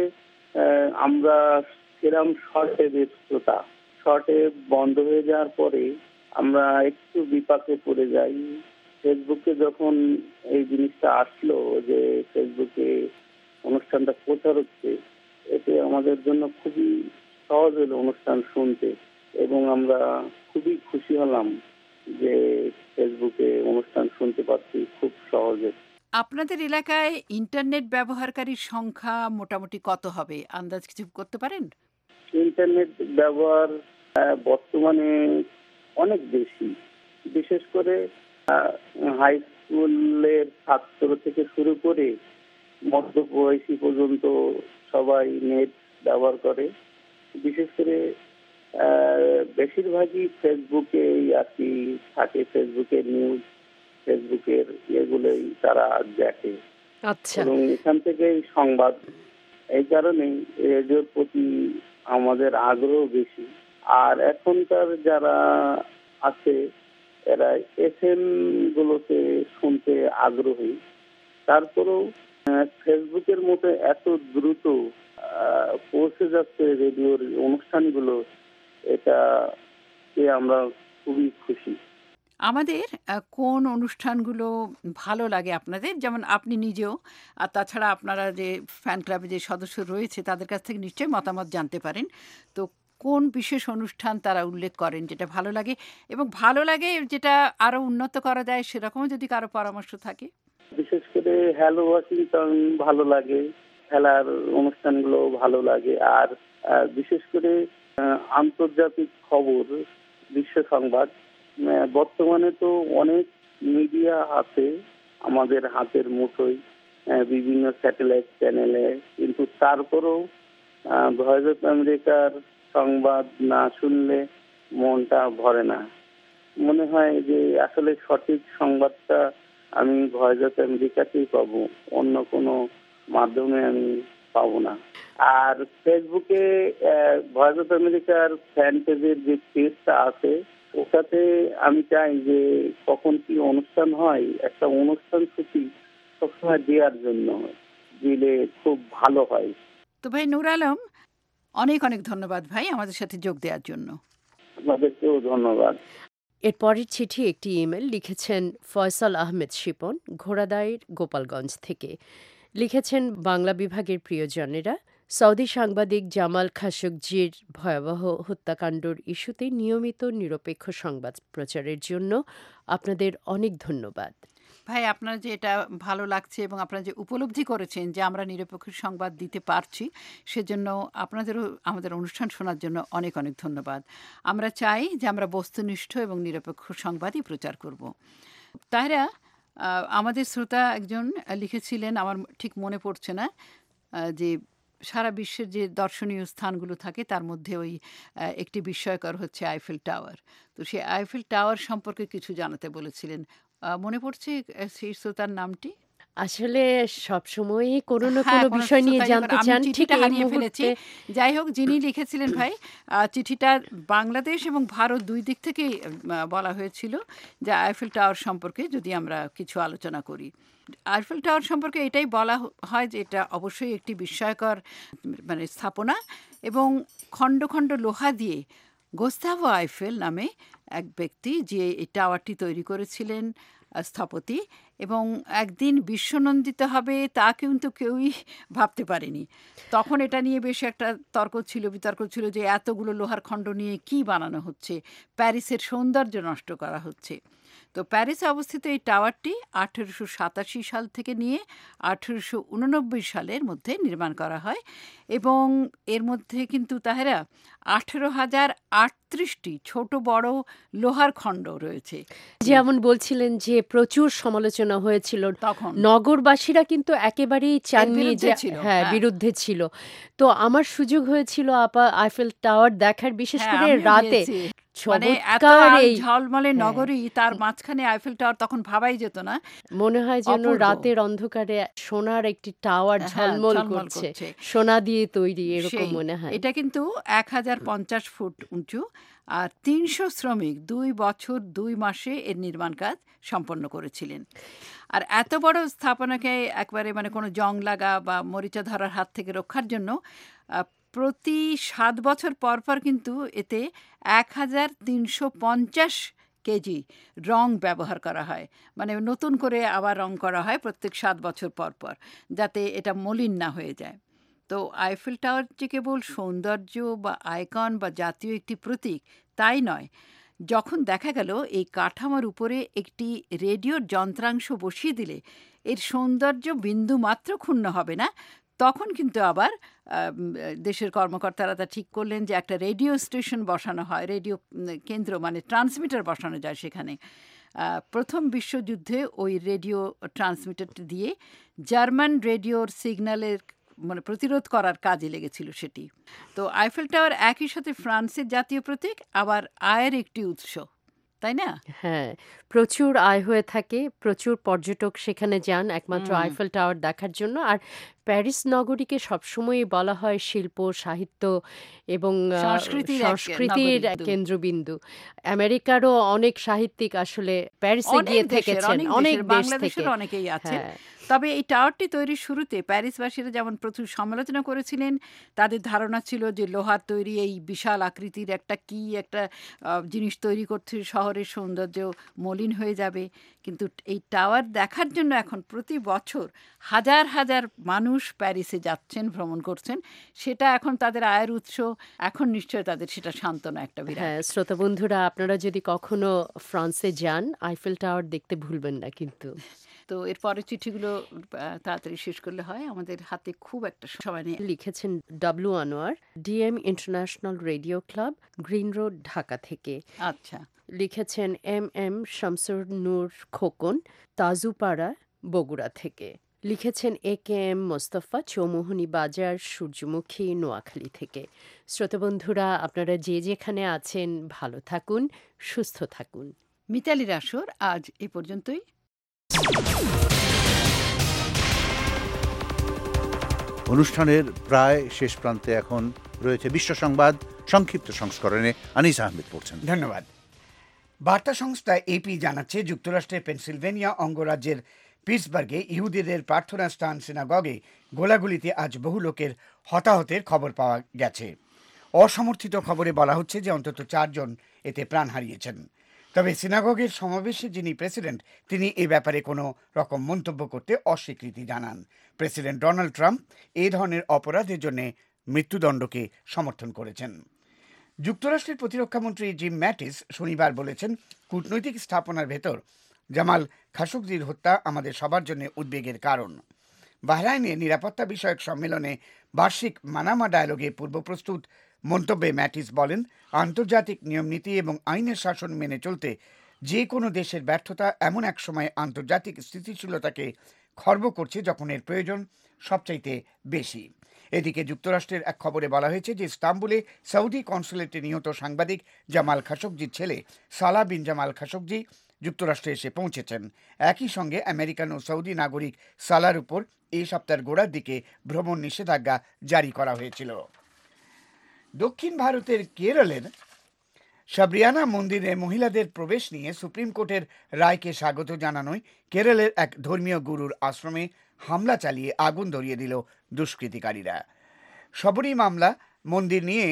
আমরা সেরকম শর্টে শ্রোতা, শর্টে বন্ধ হয়ে যাওয়ার পরে আমরা একটু বিপাকে পড়ে যাই। ফেসবুকে যখন এই জিনিসটা আসলো যে ফেসবুকে অনুষ্ঠানটা প্রচার হচ্ছে, এতে আমাদের জন্য খুবই সহজ হলো অনুষ্ঠান শুনতে, এবং আমরা খুবই খুশি হলাম যে ফেসবুকে অনুষ্ঠান শুনতে পাচ্ছি খুব সহজে। আপনাদের এলাকায় ইন্টারনেট ব্যবহারকারীর সংখ্যা মোটামুটি কত হবে, আন্দাজ কিছু করতে পারেন? ইন্টারনেট ব্যবহার বর্তমানে অনেক বেশি। বিশেষ করে হাই স্কুলের ছাত্র থেকে শুরু করে মধ্যবয়সী পর্যন্ত সবাই নেট ব্যবহার করে। বিশেষ করে বেশিরভাগই ফেসবুকে আর কি থাকে, ফেসবুকের নিউজ, ফেসবুকের এগুলোই তারা দেখে এবং এখান থেকেই সংবাদ। এই কারণেই রেডিওর প্রতি আমাদের আগ্রহ বেশি। আর এখনকার যারা আছে এরা FM গুলোতে শুনতে আগ্রহী। তারপরেও ফেসবুকের মতো এত দ্রুত পৌঁছে যাচ্ছে রেডিওর অনুষ্ঠানগুলো, এটা আমরা খুবই খুশি। আমাদের কোন অনুষ্ঠানগুলো ভালো লাগে আপনাদের? যেমন আপনি নিজেও, আর তাছাড়া আপনারা যে ফ্যান ক্লাবে যে সদস্য রয়েছে তাদের কাছ থেকে নিশ্চয়ই মতামত জানতে পারেন। তো কোন বিশেষ অনুষ্ঠান তারা উল্লেখ করেন যেটা ভালো লাগে, এবং ভালো লাগে যেটা আরও উন্নত করা যায় সেরকমও যদি কারো পরামর্শ থাকে? বিশেষ করে হ্যালো ওয়াশিংটন ভালো লাগে, খেলার অনুষ্ঠানগুলো ভালো লাগে। আর বিশেষ করে আন্তর্জাতিক খবর, বিশ্ব সংবাদ। বর্তমানে তো অনেক মিডিয়া আছে আমাদের হাতের মুঠোয়, বিভিন্ন স্যাটেলাইট চ্যানেলে, কিন্তু তারপরেও ভয়েস অফ আমেরিকার সংবাদ না শুনলে মনটা ভরে না। মনে হয় যে আসলে সঠিক সংবাদটা আমি ভয়েস অফ আমেরিকাতেই পাবো, অন্য কোনো মাধ্যমে আমি পাবো না। আর ফেসবুকে ভয়েস অফ আমেরিকার ফ্যান পেজের যে পেজটা আছে, ওটাতে আমি চাই যে কখন কি অনুষ্ঠান হয় একটা অনুষ্ঠান সূচি সবসময় দেওয়ার জন্য দিলে খুব ভালো হয়। তো ভাই নূর আলম, অনেক অনেক ধন্যবাদ ভাই আমাদের সাথে যোগ দেওয়ার জন্য। আপনাদেরকেও ধন্যবাদ। এর পরের চিঠি একটি ইমেল লিখেছেন ফয়সাল আহমেদ শিপন, ঘোড়াদাইর, গোপালগঞ্জ থেকে। লিখেছেন, বাংলা বিভাগের প্রিয়জনেরা, সৌদি সাংবাদিক জামাল খাশোগজির ভয়াবহ হত্যাকাণ্ডর ইস্যুতে নিয়মিত নিরপেক্ষ সংবাদ প্রচারের জন্য আপনাদের অনেক ধন্যবাদ। ভাই, আপনার যে এটা ভালো লাগছে এবং আপনারা যে উপলব্ধি করেছেন যে আমরা নিরপেক্ষ সংবাদ দিতে পারছি, সেজন্য আপনাদেরও আমাদের অনুষ্ঠান শোনার জন্য অনেক অনেক ধন্যবাদ। আমরা চাই যে আমরা বস্তুনিষ্ঠ এবং নিরপেক্ষ সংবাদই প্রচার করব। তাইরা আমাদের শ্রোতা একজন লিখেছিলেন, আমার ঠিক মনে পড়ছে না, যে সারা বিশ্বের যে দর্শনীয় স্থানগুলো থাকে তার মধ্যে ওই একটি বিস্ময়কর হচ্ছে আইফেল টাওয়ার। তো সেই আইফেল টাওয়ার সম্পর্কে কিছু জানাতে বলেছিলেন। মনে পড়ছে সেই শ্রোতার নামটি? আসলে সবসময়ই কোনো না কোনো বিষয় নিয়ে জানতে চান, ঠিক হারিয়ে ফেলেছি। যাই হোক, যিনি লিখেছিলেন ভাই, চিঠিটা বাংলাদেশ এবং ভারত দুই দিক থেকেই বলা হয়েছিল যে আইফেল টাওয়ার সম্পর্কে যদি আমরা কিছু আলোচনা করি। আইফেল টাওয়ার সম্পর্কে এটাই বলা হয় যে এটা অবশ্যই একটি বিস্ময়কর স্থাপনা, এবং খণ্ড খণ্ড লোহা দিয়ে গোস্তাভো আইফেল নামে এক ব্যক্তি যে এই টাওয়ারটি তৈরি করেছিলেন, স্থপতি, এবং একদিন বিশ্বনন্দিত হবে তা কিন্তু কেউই ভাবতে পারেনি। তখন এটা নিয়ে বেশ একটা বিতর্ক ছিল যে এতগুলো লোহার খণ্ড নিয়ে কি বানানো হচ্ছে, প্যারিসের সৌন্দর্য নষ্ট করা হচ্ছে। তো প্যারিসে অবস্থিত এই টাওয়ারটি 1887 সাল থেকে নিয়ে 1889 সালের মধ্যে নির্মাণ করা হয়, এবং এর মধ্যে কিন্তু তাহারা 18,038টি ছোট বড় লোহার খণ্ড রয়েছে। যেমন বলছিলেন যে প্রচুর সমালোচনা হয়েছিল, তখন নগরবাসীরা কিন্তু একেবারেই চাননি, যে বিরুদ্ধে ছিল। তো আমার সুযোগ হয়েছিল আইফেল টাওয়ার দেখার, বিশেষ করে রাতে। ঝলমলে নগরী, তার মাঝখানে আইফেল টাওয়ার তখন ভাবাই যেত না। মনে হয় যেন রাতের অন্ধকারে সোনার একটি টাওয়ার ঝলমল করছে, সোনা দিয়ে তৈরি, এরকম মনে হয়। এটা কিন্তু 1050 ফুট উঁচু, আর 300 শ্রমিক 2 বছর 2 মাসে এর নির্মাণ কাজ সম্পন্ন করেছিলেন। আর এত বড় স্থাপনাকে একবারে কোনো জং লাগা বা মরিচা ধরার হাত থেকে রক্ষার জন্য প্রতি 7 বছর পর পর কিন্তু এতে 1350 কেজি রং ব্যবহার করা হয়, নতুন করে আবার রং করা হয় প্রত্যেক 7 বছর পর পর, যাতে এটা মলিন না হয়ে যায়। তো আইফেল টাওয়ার যে কেবল সৌন্দর্য বা আইকন বা জাতীয় একটি প্রতীক তাই নয়, যখন দেখা গেল এই কাঠামোর উপরে একটি রেডিওর যন্ত্রাংশ বসিয়ে দিলে এর সৌন্দর্য বিন্দু মাত্র ক্ষুণ্ণ হবে না, তখন কিন্তু আবার দেশের কর্মকর্তারা তা ঠিক করলেন যে একটা রেডিও স্টেশন বসানো হয়, রেডিও কেন্দ্র ট্রান্সমিটার বসানো যায় সেখানে। প্রথম বিশ্বযুদ্ধে ওই রেডিও ট্রান্সমিটারটি দিয়ে জার্মান রেডিওর সিগন্যালের প্রতিরোধ করার কাজে লেগেছিল সেটি। তো আইফেল টাওয়ার একই সাথে ফ্রান্সের জাতীয় প্রতীক, আবার আয়ের একটি উৎস। তাই না? হ্যাঁ, প্রচুর আয় হয়ে থাকে, প্রচুর পর্যটক সেখানে যান একমাত্র আইফেল টাওয়ার দেখার জন্য। আর প্যারিস নগরীকে সবসময়ই বলা হয় শিল্প, সাহিত্য এবং সংস্কৃতির কেন্দ্রবিন্দু। আমেরিকারও অনেক সাহিত্যিক আসলে প্যারিসে গিয়ে থেকেছেন, অনেক দেশ থেকে অনেকেই আছেন। তবে এই টাওয়ারটি তৈরির শুরুতে প্যারিসবাসীরা যেমন প্রচুর সমালোচনা করেছিলেন, তাদের ধারণা ছিল যে লোহার তৈরি এই বিশাল আকৃতির একটা জিনিস তৈরি করছে, শহরের সৌন্দর্য মলিন হয়ে যাবে। কিন্তু এই টাওয়ার দেখার জন্য এখন প্রতি বছর হাজার হাজার মানুষ প্যারিসে যাচ্ছেন, ভ্রমণ করছেন। সেটা এখন তাদের আয়ের উৎস, এখন নিশ্চয়ই তাদের সেটা সান্ত্বনা একটা বিরাট। হ্যাঁ, শ্রোতা বন্ধুরা, আপনারা যদি কখনো ফ্রান্সে যান, আইফেল টাওয়ার দেখতে ভুলবেন না কিন্তু। তো এরপরে চিঠিগুলো তাড়াতাড়ি শেষ করলে হয়, আমাদের হাতে খুব একটা সময় নেই। লিখেছেন W Anwar, DM international radio club, green road, Dhaka থেকে। আচ্ছা। লিখেছেন এম শামসুর নূর খোকন, তাজুপাড়া, বগুড়া থেকে। লিখেছেন AKM মোস্তফা, চৌমোহনী বাজার, সূর্যমুখী, নোয়াখালী থেকে। শ্রোতাবন্ধুরা, আপনারা যে যেখানে আছেন ভালো থাকুন, সুস্থ থাকুন। মিতালির আসর আজ এ পর্যন্তই। অনুষ্ঠানের প্রায় শেষ প্রান্তে এখন রয়েছে বিশ্ব সংবাদ সংক্ষিপ্ত সংস্করণে। আনিস আহমেদ পড়ছেন। ধন্যবাদ। বার্তা সংস্থা AP জানাচ্ছে, যুক্তরাষ্ট্রের পেনসিলভেনিয়া অঙ্গরাজ্যের পিটসবার্গে ইহুদিদের প্রার্থনা স্থান সিনাগগে গোলাগুলিতে আজ বহু লোকের হতাহতের খবর পাওয়া গেছে। অসমর্থিত খবরে বলা হচ্ছে যে অন্তত 4 জন এতে প্রাণ হারিয়েছেন। তবে সিনাগগের সমাবেশে যিনি প্রেসিডেন্ট, তিনি এ ব্যাপারে কোনো রকম মন্তব্য করতে অস্বীকৃতি জানান। প্রেসিডেন্ট ডোনাল্ড ট্রাম্প এই ধরনের অপরাধের জন্য মৃত্যুদণ্ডকে সমর্থন করেছেন। যুক্তরাষ্ট্রের প্রতিরক্ষামন্ত্রী জিম ম্যাটিস শনিবার বলেছেন, কূটনৈতিক স্থাপনার ভেতর জামাল খাশোগজির হত্যা আমাদের সবার জন্য উদ্বেগের কারণ। বাহরাইনে নিরাপত্তা বিষয়ক সম্মেলনে বার্ষিক মানামা ডায়ালগে পূর্বপ্রস্তুত মন্তব্যে ম্যাটিস বলেন, আন্তর্জাতিক নিয়মনীতি এবং আইনের শাসন মেনে চলতে যে কোনো দেশের ব্যর্থতা এমন এক সময় আন্তর্জাতিক স্থিতিশীলতাকে খর্ব করছে যখন এর প্রয়োজন সবচাইতে বেশি। এদিকে যুক্তরাষ্ট্রের এক খবরে বলা হয়েছে যে ইস্তাম্বুলে সৌদি কনসুলেটে নিহত সাংবাদিক জামাল খাশোগজির ছেলে সালাহ বিন জামাল খাশোগজি যুক্তরাষ্ট্রে এসে পৌঁছেছেন। একই সঙ্গে আমেরিকান ও সৌদি নাগরিক সালার উপর এই সপ্তাহের গোড়ার দিকে ভ্রমণ নিষেধাজ্ঞা জারি করা হয়েছিল। দক্ষিণ ভারতের কেরলের সাবরিয়ানা মন্দিরে মহিলাদের প্রবেশ নিয়ে সুপ্রিম কোর্টের রায়কে স্বাগত জানানোয় কেরলের এক ধর্মীয় গুরুর আশ্রমে হামলা চালিয়ে আগুন ধরিয়ে দিল দুষ্কৃতিকারীরা। শবরীমালা মন্দির নিয়ে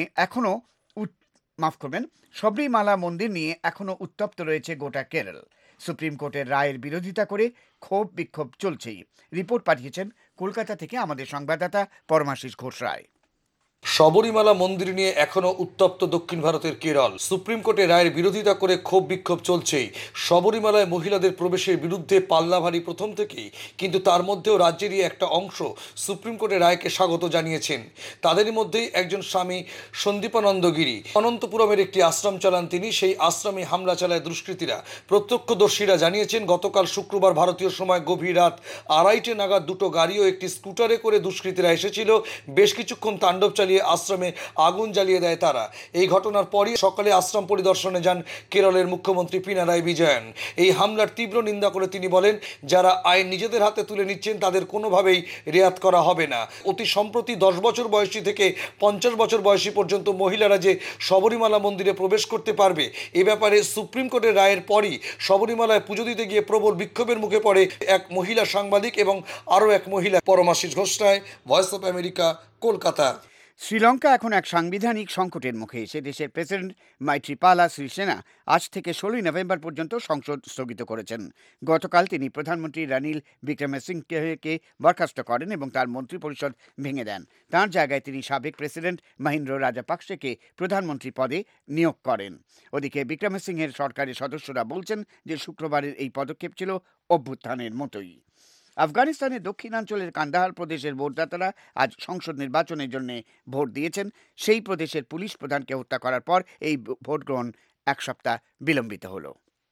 এখনো উত্তপ্ত রয়েছে গোটা কেরল। সুপ্রিম কোর্টের রায়ের বিরোধিতা করে ক্ষোভ বিক্ষোভ চলছেই। রিপোর্ট পাঠিয়েছেন কলকাতা থেকে আমাদের সংবাদদাতা পরমাশিস ঘোষ রায়। শবরীমালা মন্দির নিয়ে এখনো উত্তপ্ত দক্ষিণ ভারতের কেরল। সুপ্রিম কোর্টের রায়ের বিরোধিতা করে ক্ষোভ বিক্ষোভ চলছেই। শবরীমালায় মহিলাদের প্রবেশের বিরুদ্ধে পাল্লা ভারী প্রথম থেকেই, কিন্তু তার মধ্যেও রাজ্যেরই একটা অংশ সুপ্রিম কোর্টের রায়কে স্বাগত জানিয়েছেন। তাদেরই মধ্যেই একজন স্বামী সন্দীপানন্দ গিরি। অনন্তপুরমের একটি আশ্রম চালান তিনি। সেই আশ্রমে হামলা চালায় দুষ্কৃতীরা। প্রত্যক্ষদর্শীরা জানিয়েছেন, গতকাল শুক্রবার ভারতীয় সময় গভীর রাত 2:30 নাগাদ দুটো গাড়ি ও একটি স্কুটারে করে দুষ্কৃতীরা এসেছিল। বেশ কিছুক্ষণ তাণ্ডব চালিয়ে আশ্রমে আগুন জ্বালিয়ে দেয় তারা। এই ঘটনার পরই সকালে আশ্রম পরিদর্শনে যান কেরলের মুখ্যমন্ত্রী পিনারাই বিজয়ন। এই হামলার তীব্র নিন্দা করে তিনি বলেন, যারা আইন নিজেদের হাতে তুলে নিচ্ছেন তাদের কোনোভাবেই রেয়াত করা হবে না। অতি সম্প্রতি 10 বছর বয়সী থেকে 50 বছর বয়সী পর্যন্ত মহিলারা যে শবরীমালা মন্দিরে প্রবেশ করতে পারবে, এ ব্যাপারে সুপ্রিম কোর্টের রায়ের পরই শবরীমালায় পুজো দিতে গিয়ে প্রবল বিক্ষোভের মুখে পড়ে এক মহিলা সাংবাদিক এবং আরও এক মহিলা। Paramashis Ghosh Roy, Voice of America, Kolkata. Sri Lanka এখন এক সাংবিধানিক সংকটের মুখে। সে দেশের প্রেসিডেন্ট মাইত্রিপালা সিরিসেনা আজ থেকে 16 নভেম্বর পর্যন্ত সংসদ স্থগিত করেছেন। গতকাল তিনি প্রধানমন্ত্রী রানিল বিক্রমসিংঘেকে বরখাস্ত করেন এবং তার মন্ত্রিপরিষদ ভেঙে দেন। তার জায়গায় তিনি সাবেক প্রেসিডেন্ট মহিন্দ্র রাজাপাকসেকে প্রধানমন্ত্রী পদে নিয়োগ করেন। ওদিকে বিক্রমসিংহের সরকারের সদস্যরা বলছেন যে শুক্রবারের এই পদক্ষেপ ছিল অভ্যুত্থানের মতোই। আফগানিস্তানের দক্ষিণাঞ্চলের কান্দাহার প্রদেশের ভোটদাতারা আজ সংসদ নির্বাচনের জন্য ভোট দিয়েছেন। সেই প্রদেশের পুলিশ প্রধানকে হত্যা করার পর এই ভোট গ্রহণ এক সপ্তাহ বিলম্বিত হল।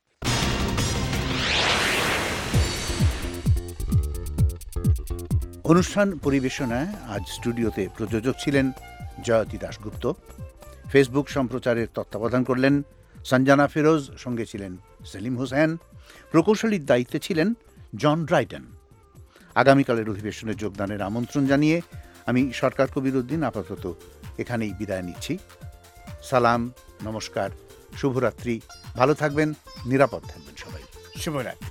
অনুষ্ঠান পরিবেশনায় আজ স্টুডিওতে প্রযোজক ছিলেন জয়তী দাশগুপ্ত। ফেসবুক সম্প্রচারের তত্ত্বাবধান করলেন সঞ্জানা ফিরোজ, সঙ্গে ছিলেন সেলিম হোসেন, প্রকৌশলীর দায়িত্বে ছিলেন জন ড্রাইডেন। আগামীকালের অধিবেশনে যোগদানের আমন্ত্রণ জানিয়ে আমি সরকার কবিরউদ্দিন আপাতত এখানেই বিদায় নিচ্ছি। সালাম, নমস্কার, শুভরাত্রি, ভালো থাকবেন, নিরাপদ থাকবেন সবাই। শুভরাত্রি।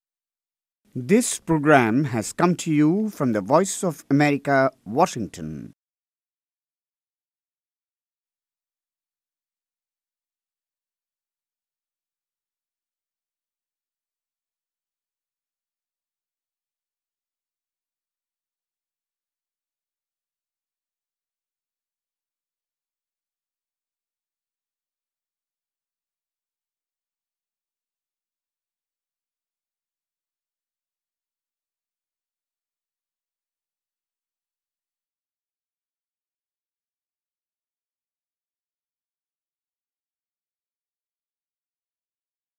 This program has come to you from the Voice of America, Washington.